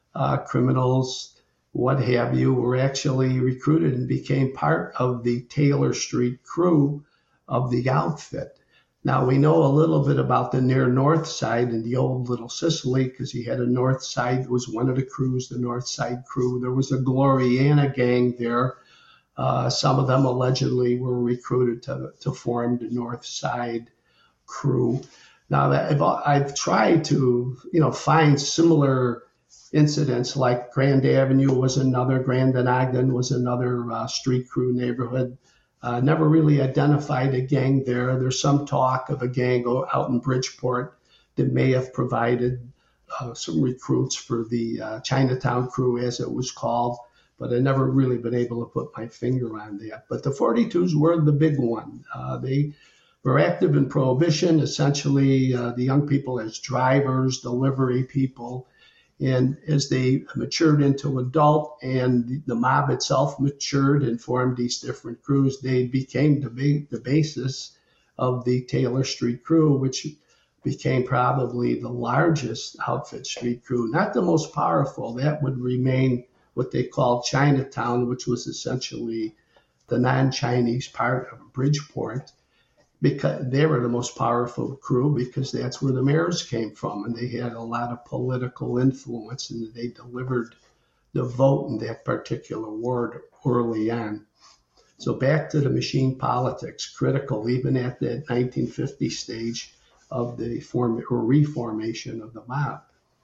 criminals, what have you, were actually recruited and became part of the Taylor Street crew of the outfit. Now, we know a little bit about the near north side and the old Little Sicily because he had a north side. It was one of the crews, the north side crew. There was a Gloriana gang there. Some of them allegedly were recruited to form the north side crew. Now, I've tried to, find similar incidents like Grand Avenue was another, Grand and Ogden was another street crew neighborhood. Never really identified a gang there. There's some talk of a gang out in Bridgeport that may have provided some recruits for the Chinatown crew, as it was called, but I've never really been able to put my finger on that. But the 42s were the big one. They were active in Prohibition, essentially the young people as drivers, delivery people. And as they matured into adult and the mob itself matured and formed these different crews, they became the basis of the Taylor Street crew, which became probably the largest outfit street crew, not the most powerful. That would remain what they called Chinatown, which was essentially the non-Chinese part of Bridgeport. Because they were the most powerful crew because that's where the mayors came from, and they had a lot of political influence, and they delivered the vote in that particular ward early on. So back to the machine politics, critical even at that 1950 stage of the reformation of the mob.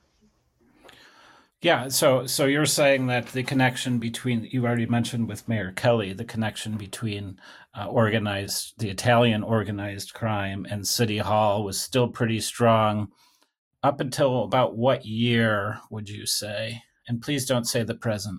Yeah, so you're saying that the connection between, you already mentioned with Mayor Kelly, the connection between the Italian organized crime and City Hall was still pretty strong up until about what year, would you say? And please don't say the present.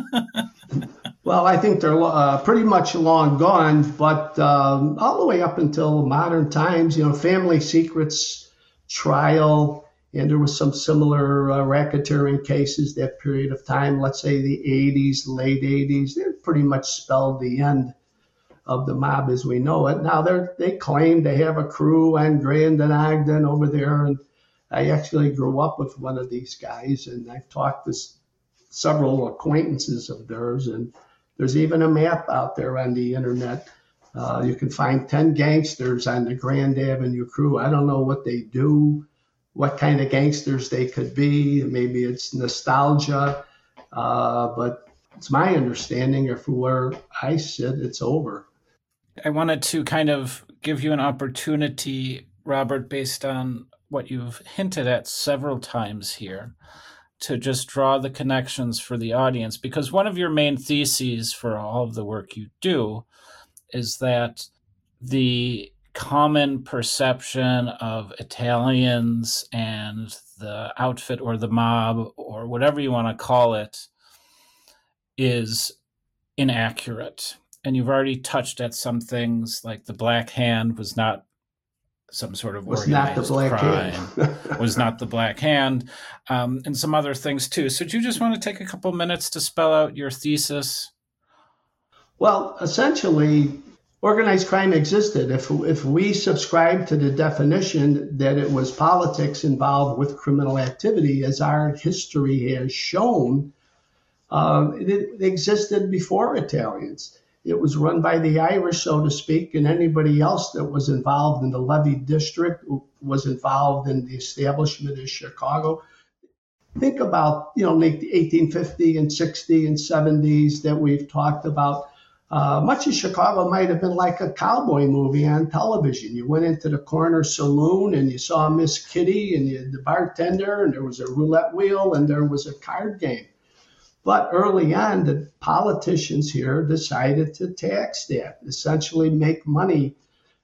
Well, I think they're pretty much long gone, but all the way up until modern times, family secrets trial, and there was some similar racketeering cases that period of time, let's say the 80s, late 80s, they pretty much spelled the end of the mob as we know it. Now they claim they have a crew on Grand and Ogden over there, and I actually grew up with one of these guys, and I've talked to several acquaintances of theirs, and there's even a map out there on the internet. You can find 10 gangsters on the Grand Avenue crew. I don't know what they do, what kind of gangsters they could be. Maybe it's nostalgia, but it's my understanding, or from where I sit, it's over. I wanted to kind of give you an opportunity, Robert, based on what you've hinted at several times here, to just draw the connections for the audience, because one of your main theses for all of the work you do is that the common perception of Italians and the outfit or the mob or whatever you want to call it is inaccurate. And you've already touched at some things, like the Black Hand was not some sort of organized crime, was not the Black Hand, and some other things too. So do you just want to take a couple minutes to spell out your thesis? Well, essentially, organized crime existed. If we subscribe to the definition that it was politics involved with criminal activity, as our history has shown, it existed before Italians. It was run by the Irish, so to speak, and anybody else that was involved in the Levy District was involved in the establishment of Chicago. Think about, the 1850 and 60 and 70s that we've talked about. Much of Chicago might have been like a cowboy movie on television. You went into the corner saloon and you saw Miss Kitty and the bartender, and there was a roulette wheel and there was a card game. But early on, the politicians here decided to tax that, essentially make money.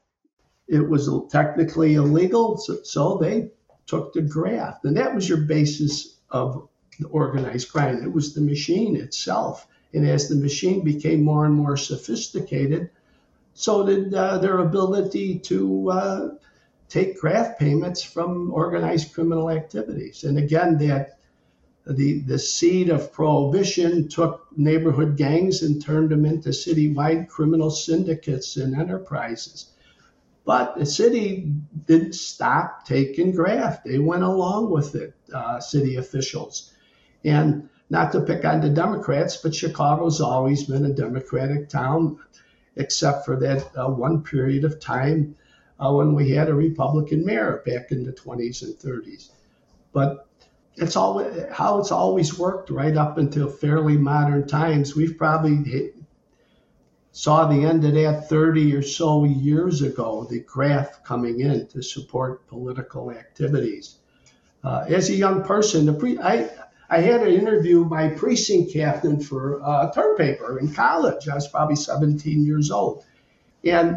It was technically illegal, so they took the graft. And that was your basis of the organized crime. It was the machine itself. And as the machine became more and more sophisticated, so did their ability to take graft payments from organized criminal activities. And again, that the seed of prohibition took neighborhood gangs and turned them into citywide criminal syndicates and enterprises. But the city didn't stop taking graft. They went along with it, city officials. And not to pick on the Democrats, but Chicago's always been a Democratic town, except for that one period of time when we had a Republican mayor back in the 20s and 30s. But it's how it's always worked right up until fairly modern times. We've probably saw the end of that 30 or so years ago, the graft coming in to support political activities. As a young person, I had to interview my precinct captain for a term paper in college. I was probably 17 years old. And,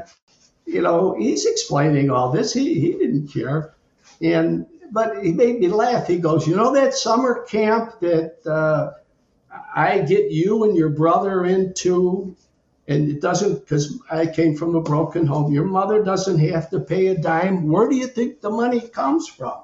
he's explaining all this. He didn't care. But he made me laugh. He goes, that summer camp that I get you and your brother into, and it doesn't, because I came from a broken home, your mother doesn't have to pay a dime. Where do you think the money comes from?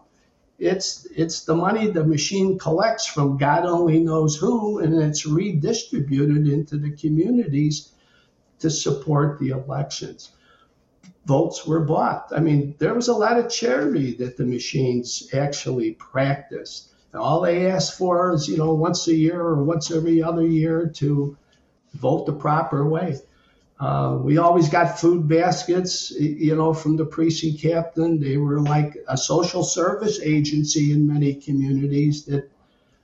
It's the money the machine collects from God only knows who, and it's redistributed into the communities to support the elections. Votes were bought. I mean, there was a lot of charity that the machines actually practiced. And all they asked for is, once a year or once every other year to vote the proper way. We always got food baskets, from the precinct captain. They were like a social service agency in many communities that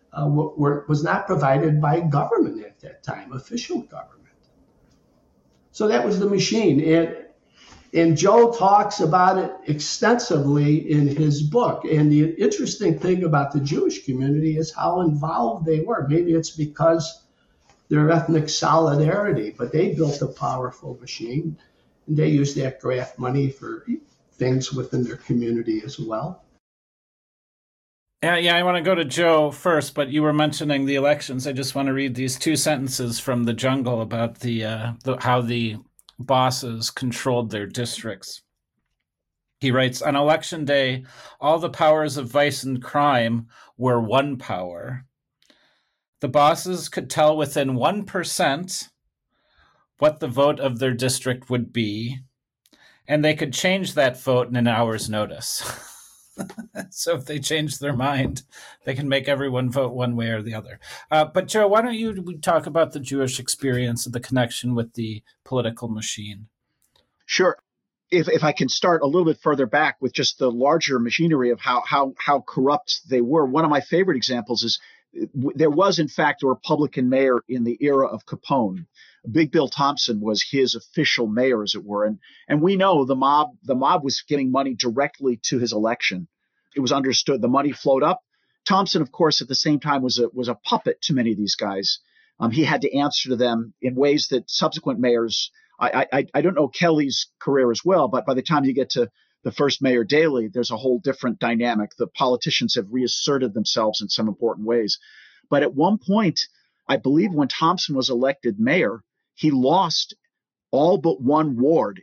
was not provided by government at that time, official government. So that was the machine. And Joe talks about it extensively in his book. And the interesting thing about the Jewish community is how involved they were. Maybe it's because their ethnic solidarity, but they built a powerful machine. And they used that graft money for things within their community as well. Yeah, I want to go to Joe first, but you were mentioning the elections. I just want to read these two sentences from The Jungle about how the bosses controlled their districts. He writes, on election day, all the powers of vice and crime were one power. The bosses could tell within 1% what the vote of their district would be, and they could change that vote in an hour's notice. So if they change their mind, they can make everyone vote one way or the other. But Joe, why don't you talk about the Jewish experience and the connection with the political machine? Sure. If I can start a little bit further back with just the larger machinery of how corrupt they were, one of my favorite examples is there was, in fact, a Republican mayor in the era of Capone. Big Bill Thompson was his official mayor, as it were. And we know the mob was giving money directly to his election. It was understood. The money flowed up. Thompson, of course, at the same time was a puppet to many of these guys. He had to answer to them in ways that subsequent mayors, I don't know Kelly's career as well, but by the time you get to the first Mayor Daley, there's a whole different dynamic. The politicians have reasserted themselves in some important ways. But at one point, I believe when Thompson was elected mayor, he lost all but one ward.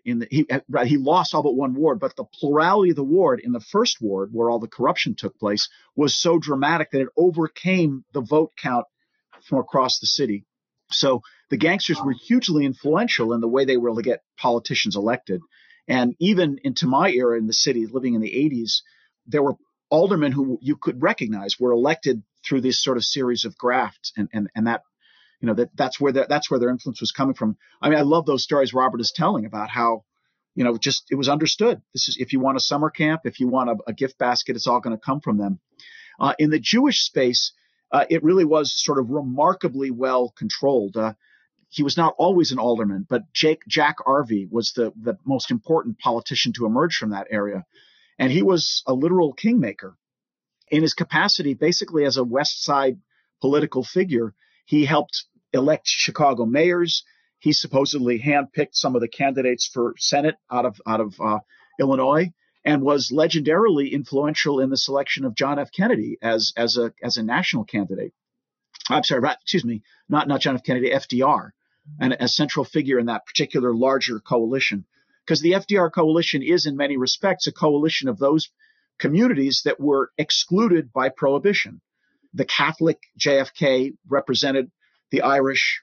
He lost all but one ward, but the plurality of the ward in the first ward, where all the corruption took place, was so dramatic that it overcame the vote count from across the city. So the gangsters were hugely influential in the way they were able to get politicians elected. And even into my era in the city, living in the 80s, there were aldermen who you could recognize were elected through this sort of series of grafts, and that, you know, that's where their influence was coming from. I mean, I love those stories Robert is telling about how, you know, just it was understood. This is, if you want a summer camp, if you want a gift basket, it's all going to come from them. In the Jewish space, it really was sort of remarkably well controlled. He was not always an alderman, but Jack Arvey was the most important politician to emerge from that area. And he was a literal kingmaker. In his capacity, basically as a West Side political figure, he helped elect Chicago mayors. He supposedly handpicked some of the candidates for Senate out of Illinois, and was legendarily influential in the selection of John F. Kennedy as a national candidate. I'm sorry, excuse me, not John F. Kennedy, FDR, and a central figure in that particular larger coalition. Because the FDR coalition is, in many respects, a coalition of those communities that were excluded by prohibition. The Catholic JFK represented the Irish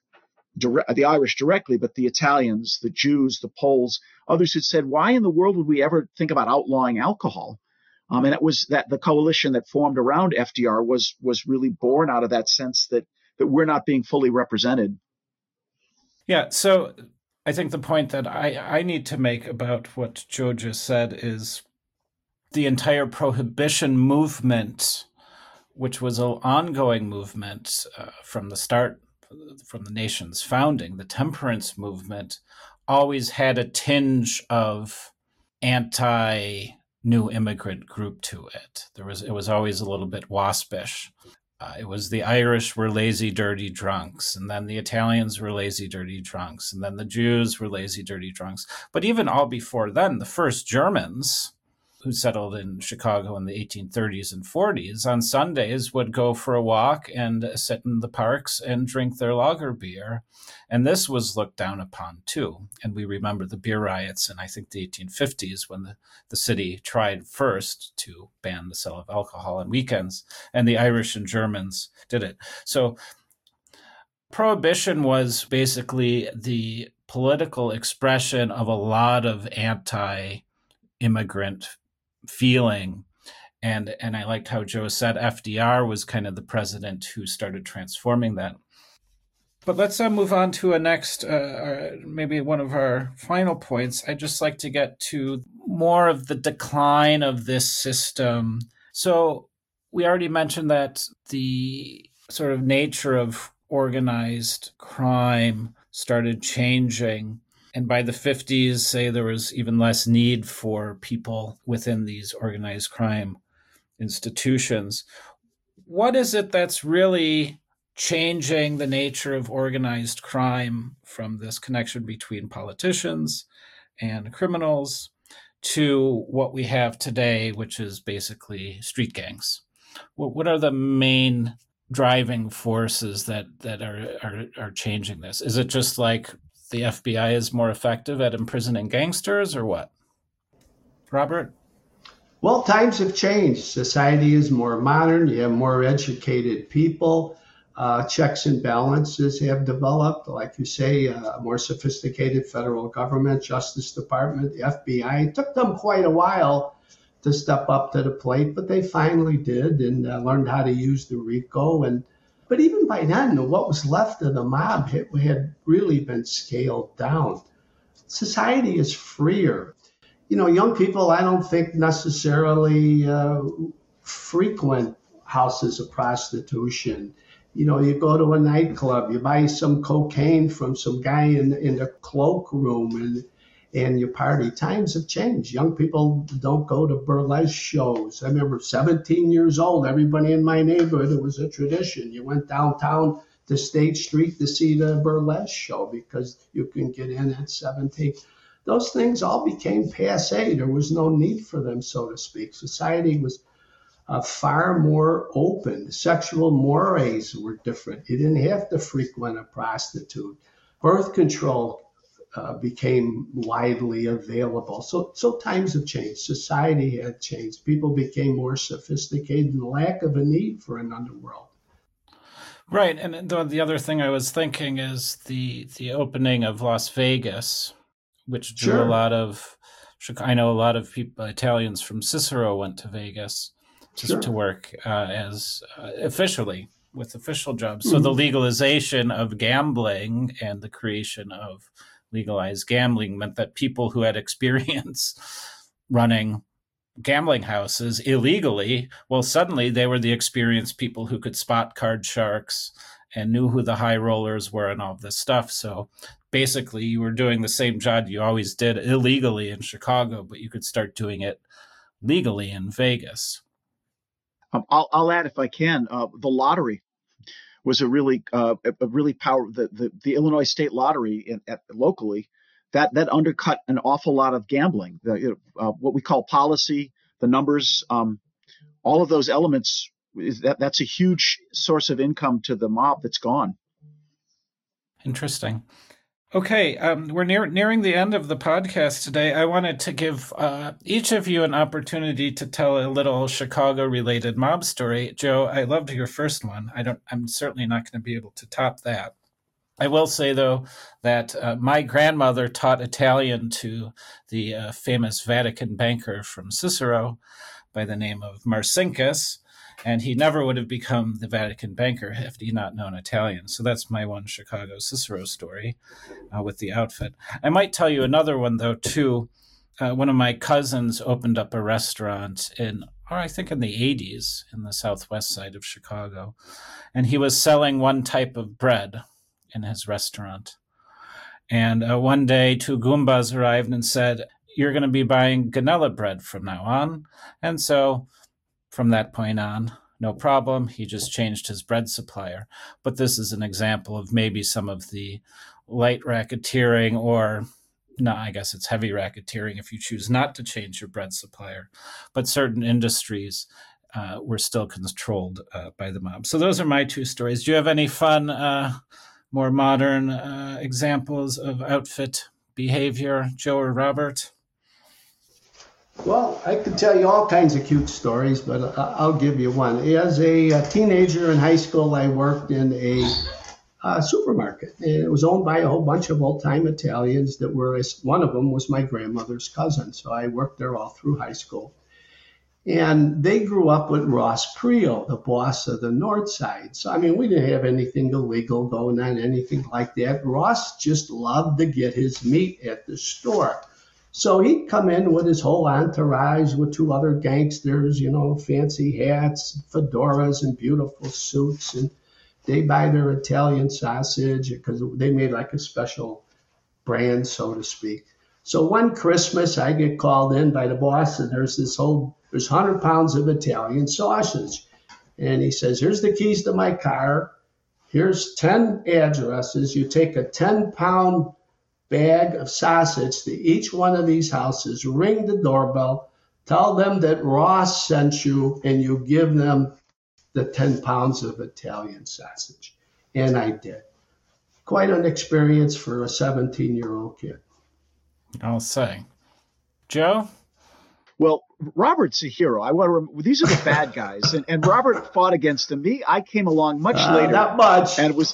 directly, but the Italians, the Jews, the Poles, others had said, why in the world would we ever think about outlawing alcohol? And it was that the coalition that formed around FDR was really born out of that sense that we're not being fully represented. Yeah, so I think the point that I need to make about what Joe just said is the entire prohibition movement, which was an ongoing movement from the start, from the nation's founding. The temperance movement always had a tinge of anti-new immigrant group to it. It was always a little bit waspish. It was the Irish were lazy, dirty drunks, and then the Italians were lazy, dirty drunks, and then the Jews were lazy, dirty drunks. But even all before then, the first Germans who settled in Chicago in the 1830s and 40s on Sundays would go for a walk and sit in the parks and drink their lager beer. And this was looked down upon too. And we remember the beer riots in, I think, the 1850s when the city tried first to ban the sale of alcohol on weekends, and the Irish and Germans did it. So Prohibition was basically the political expression of a lot of anti-immigrant feeling. And I liked how Joe said FDR was kind of the president who started transforming that. But let's move on to a next, maybe one of our final points. I'd just like to get to more of the decline of this system. So we already mentioned that the sort of nature of organized crime started changing. And by the 50s, say there was even less need for people within these organized crime institutions. What is it that's really changing the nature of organized crime from this connection between politicians and criminals to what we have today, which is basically street gangs? What are the main driving forces that are changing this? Is it just like the FBI is more effective at imprisoning gangsters, or what? Robert? Well, times have changed. Society is more modern. You have more educated people. Checks and balances have developed. Like you say, a more sophisticated federal government, Justice Department, the FBI. It took them quite a while to step up to the plate, but they finally did and learned how to use the RICO. But even by then, what was left of the mob had really been scaled down. Society is freer. Young people, I don't think necessarily frequent houses of prostitution. You go to a nightclub, you buy some cocaine from some guy in the cloakroom, and you party. Times have changed. Young people don't go to burlesque shows. I remember 17 years old, everybody in my neighborhood, it was a tradition. You went downtown to State Street to see the burlesque show because you can get in at 17. Those things all became passé. There was no need for them, so to speak. Society was far more open. Sexual mores were different. You didn't have to frequent a prostitute. Birth control became widely available. So times have changed. Society had changed. People became more sophisticated and lack of a need for an underworld. Right. And the other thing I was thinking is the opening of Las Vegas, which drew a lot of, I know a lot of people, Italians from Cicero went to Vegas to work as officially with official jobs. So the legalization of gambling and the creation of legalized gambling meant that people who had experience running gambling houses illegally, well, suddenly they were the experienced people who could spot card sharks and knew who the high rollers were and all this stuff. So basically you were doing the same job you always did illegally in Chicago, but you could start doing it legally in Vegas. I'll add, if I can, the lottery was a really powerful, the Illinois State Lottery locally, that undercut an awful lot of gambling. What we call policy, the numbers, all of those elements, that's a huge source of income to the mob that's gone. Interesting. Okay, we're nearing the end of the podcast today. I wanted to give each of you an opportunity to tell a little Chicago-related mob story. Joe, I loved your first one. I'm certainly not going to be able to top that. I will say, though, that my grandmother taught Italian to the famous Vatican banker from Cicero by the name of Marcinkus, and he never would have become the Vatican banker if he not known Italian. So that's my one Chicago Cicero story with the outfit. I might tell you another one, though, too. One of my cousins opened up a restaurant I think in the 80s in the southwest side of Chicago, and he was selling one type of bread in his restaurant. And one day, two Goombas arrived and said, "You're going to be buying Ganella bread from now on." And so from that point on, no problem. He just changed his bread supplier. But this is an example of maybe some of the light racketeering, or no, I guess it's heavy racketeering if you choose not to change your bread supplier. But certain industries were still controlled by the mob. So those are my two stories. Do you have any fun, more modern examples of outfit behavior, Joe or Robert? Well, I could tell you all kinds of cute stories, but I'll give you one. As a teenager in high school, I worked in a supermarket. It was owned by a whole bunch of old-time Italians one of them was my grandmother's cousin. So I worked there all through high school. And they grew up with Ross Priel, the boss of the North Side. So, we didn't have anything illegal going on, anything like that. Ross just loved to get his meat at the store. So he'd come in with his whole entourage with two other gangsters, fancy hats, fedoras, and beautiful suits. And they buy their Italian sausage because they made like a special brand, so to speak. So one Christmas, I get called in by the boss, and there's 100 pounds of Italian sausage. And he says, here's the keys to my car. Here's 10 addresses. You take a 10-pound bag of sausage to each one of these houses, ring the doorbell, tell them that Ross sent you, and you give them the 10 pounds of Italian sausage. And I did. Quite an experience for a 17-year-old kid. I'll say. Joe? Well, Robert's a hero. These are the bad guys, and Robert fought against them. I came along much later. Not much. And it was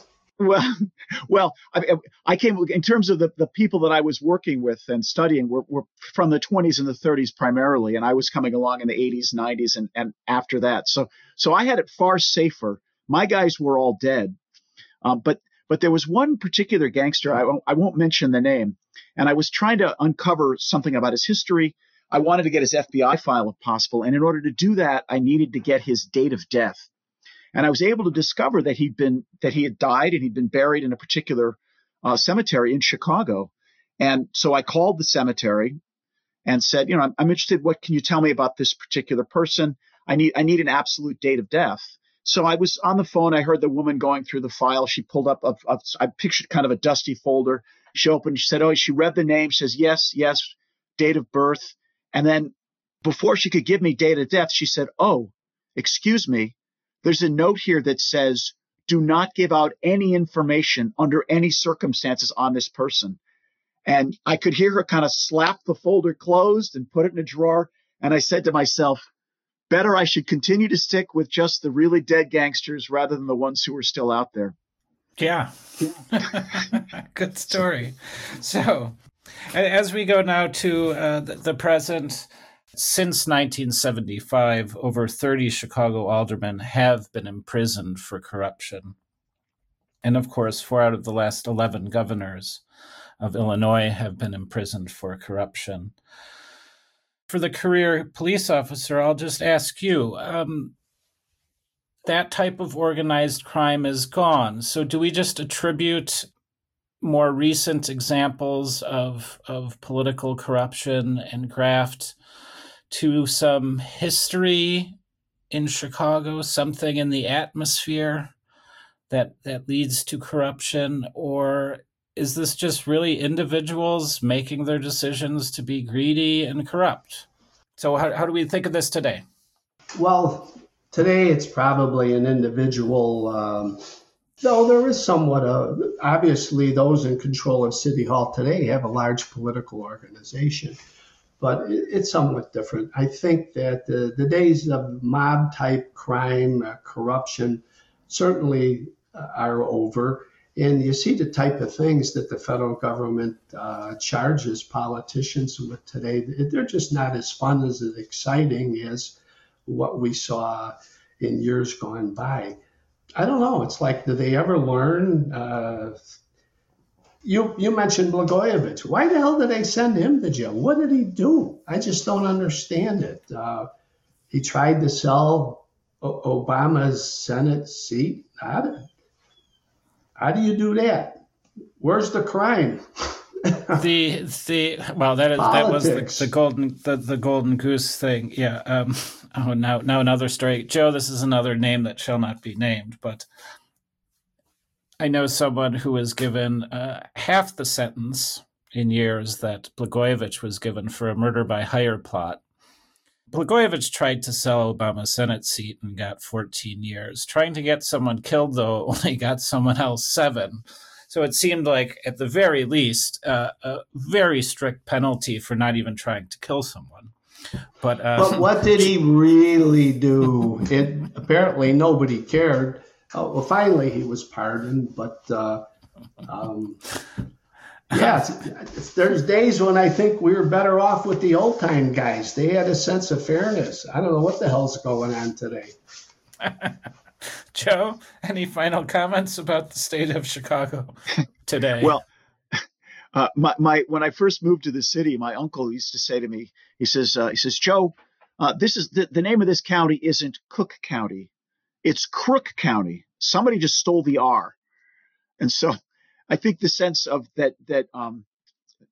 I came in terms of the people that I was working with and studying were from the 20s and the 30s primarily, and I was coming along in the 80s, 90s, and after that. So I had it far safer. My guys were all dead, but there was one particular gangster. I won't mention the name, and I was trying to uncover something about his history. I wanted to get his FBI file if possible, and in order to do that, I needed to get his date of death. And I was able to discover that he had died and he'd been buried in a particular cemetery in Chicago. And so I called the cemetery and said, I'm interested. What can you tell me about this particular person? I need an absolute date of death. So I was on the phone. I heard the woman going through the file. She pulled up I pictured kind of a dusty folder. She opened. She said, she read the name. She says, yes, date of birth. And then before she could give me date of death, she said, excuse me. There's a note here that says, do not give out any information under any circumstances on this person. And I could hear her kind of slap the folder closed and put it in a drawer. And I said to myself, better I should continue to stick with just the really dead gangsters rather than the ones who are still out there. Yeah. Good story. So as we go now to the present, since 1975, over 30 Chicago aldermen have been imprisoned for corruption. And of course, 4 out of the last 11 governors of Illinois have been imprisoned for corruption. For the career police officer, I'll just ask you, that type of organized crime is gone. So do we just attribute more recent examples of political corruption and graft to some history in Chicago, something in the atmosphere that leads to corruption? Or is this just really individuals making their decisions to be greedy and corrupt? So how do we think of this today? Well, today it's probably an individual, though there is somewhat obviously those in control of City Hall today have a large political organization. But it's somewhat different. I think that the days of mob-type crime, corruption, certainly are over. And you see the type of things that the federal government charges politicians with today. They're just not as fun, as exciting as what we saw in years gone by. I don't know. It's like, do they ever learn? You mentioned Blagojevich. Why the hell did they send him to jail? What did he do? I just don't understand it. He tried to sell Obama's Senate seat. How do you do that? Where's the crime? That was the golden goose thing. Yeah. Now another story. Joe, this is another name that shall not be named, but I know someone who was given half the sentence in years that Blagojevich was given for a murder by hire plot. Blagojevich tried to sell Obama's Senate seat and got 14 years. Trying to get someone killed, though, only got someone else 7. So it seemed like, at the very least, a very strict penalty for not even trying to kill someone. But what did he really do? Apparently nobody cared. Well, finally he was pardoned, but there's days when I think we were better off with the old time guys. They had a sense of fairness. I don't know what the hell's going on today. Joe, any final comments about the state of Chicago today? Well, when I first moved to the city, my uncle used to say to me, he says, Joe, this is the name of this county isn't Cook County. It's Crook County. Somebody just stole the R. And so I think the sense of that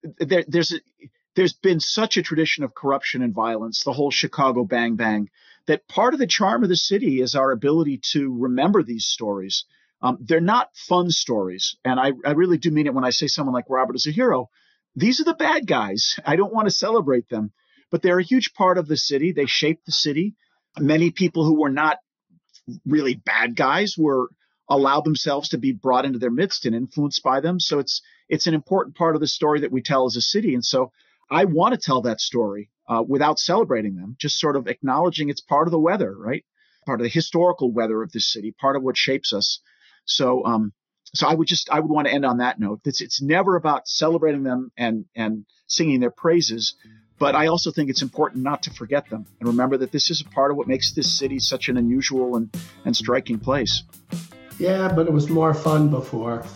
there's been such a tradition of corruption and violence, the whole Chicago bang bang, that part of the charm of the city is our ability to remember these stories. They're not fun stories. And I really do mean it when I say someone like Robert is a hero. These are the bad guys. I don't want to celebrate them, but they're a huge part of the city. They shaped the city. Many people who were not really bad guys were allowed themselves to be brought into their midst and influenced by them. So it's an important part of the story that we tell as a city. And so I want to tell that story without celebrating them, just sort of acknowledging it's part of the weather, right? Part of the historical weather of this city, part of what shapes us. So I would want to end on that note. It's never about celebrating them and singing their praises, but I also think it's important not to forget them and remember that this is a part of what makes this city such an unusual and striking place. Yeah, but it was more fun before.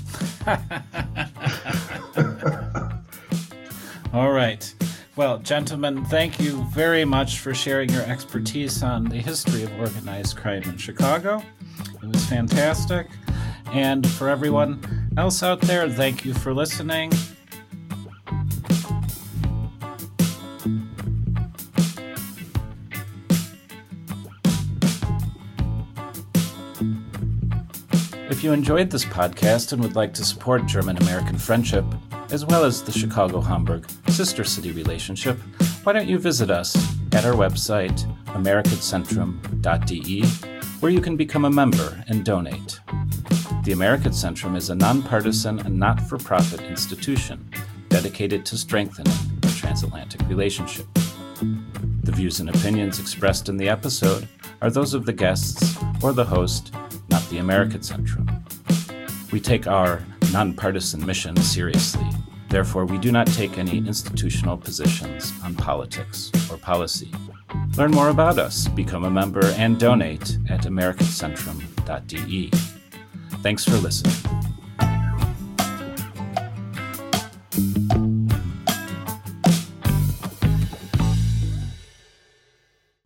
All right. Well, gentlemen, thank you very much for sharing your expertise on the history of organized crime in Chicago. It was fantastic. And for everyone else out there, thank you for listening. If you enjoyed this podcast and would like to support German-American friendship, as well as the Chicago-Hamburg sister city relationship, why don't you visit us at our website, americatcentrum.de, where you can become a member and donate. The American Centrum is a nonpartisan and not-for-profit institution dedicated to strengthening the transatlantic relationship. The views and opinions expressed in the episode are those of the guests or the host, not the American Centrum. We take our nonpartisan mission seriously. Therefore, we do not take any institutional positions on politics or policy. Learn more about us, become a member, and donate at americatcentrum.de. Thanks for listening.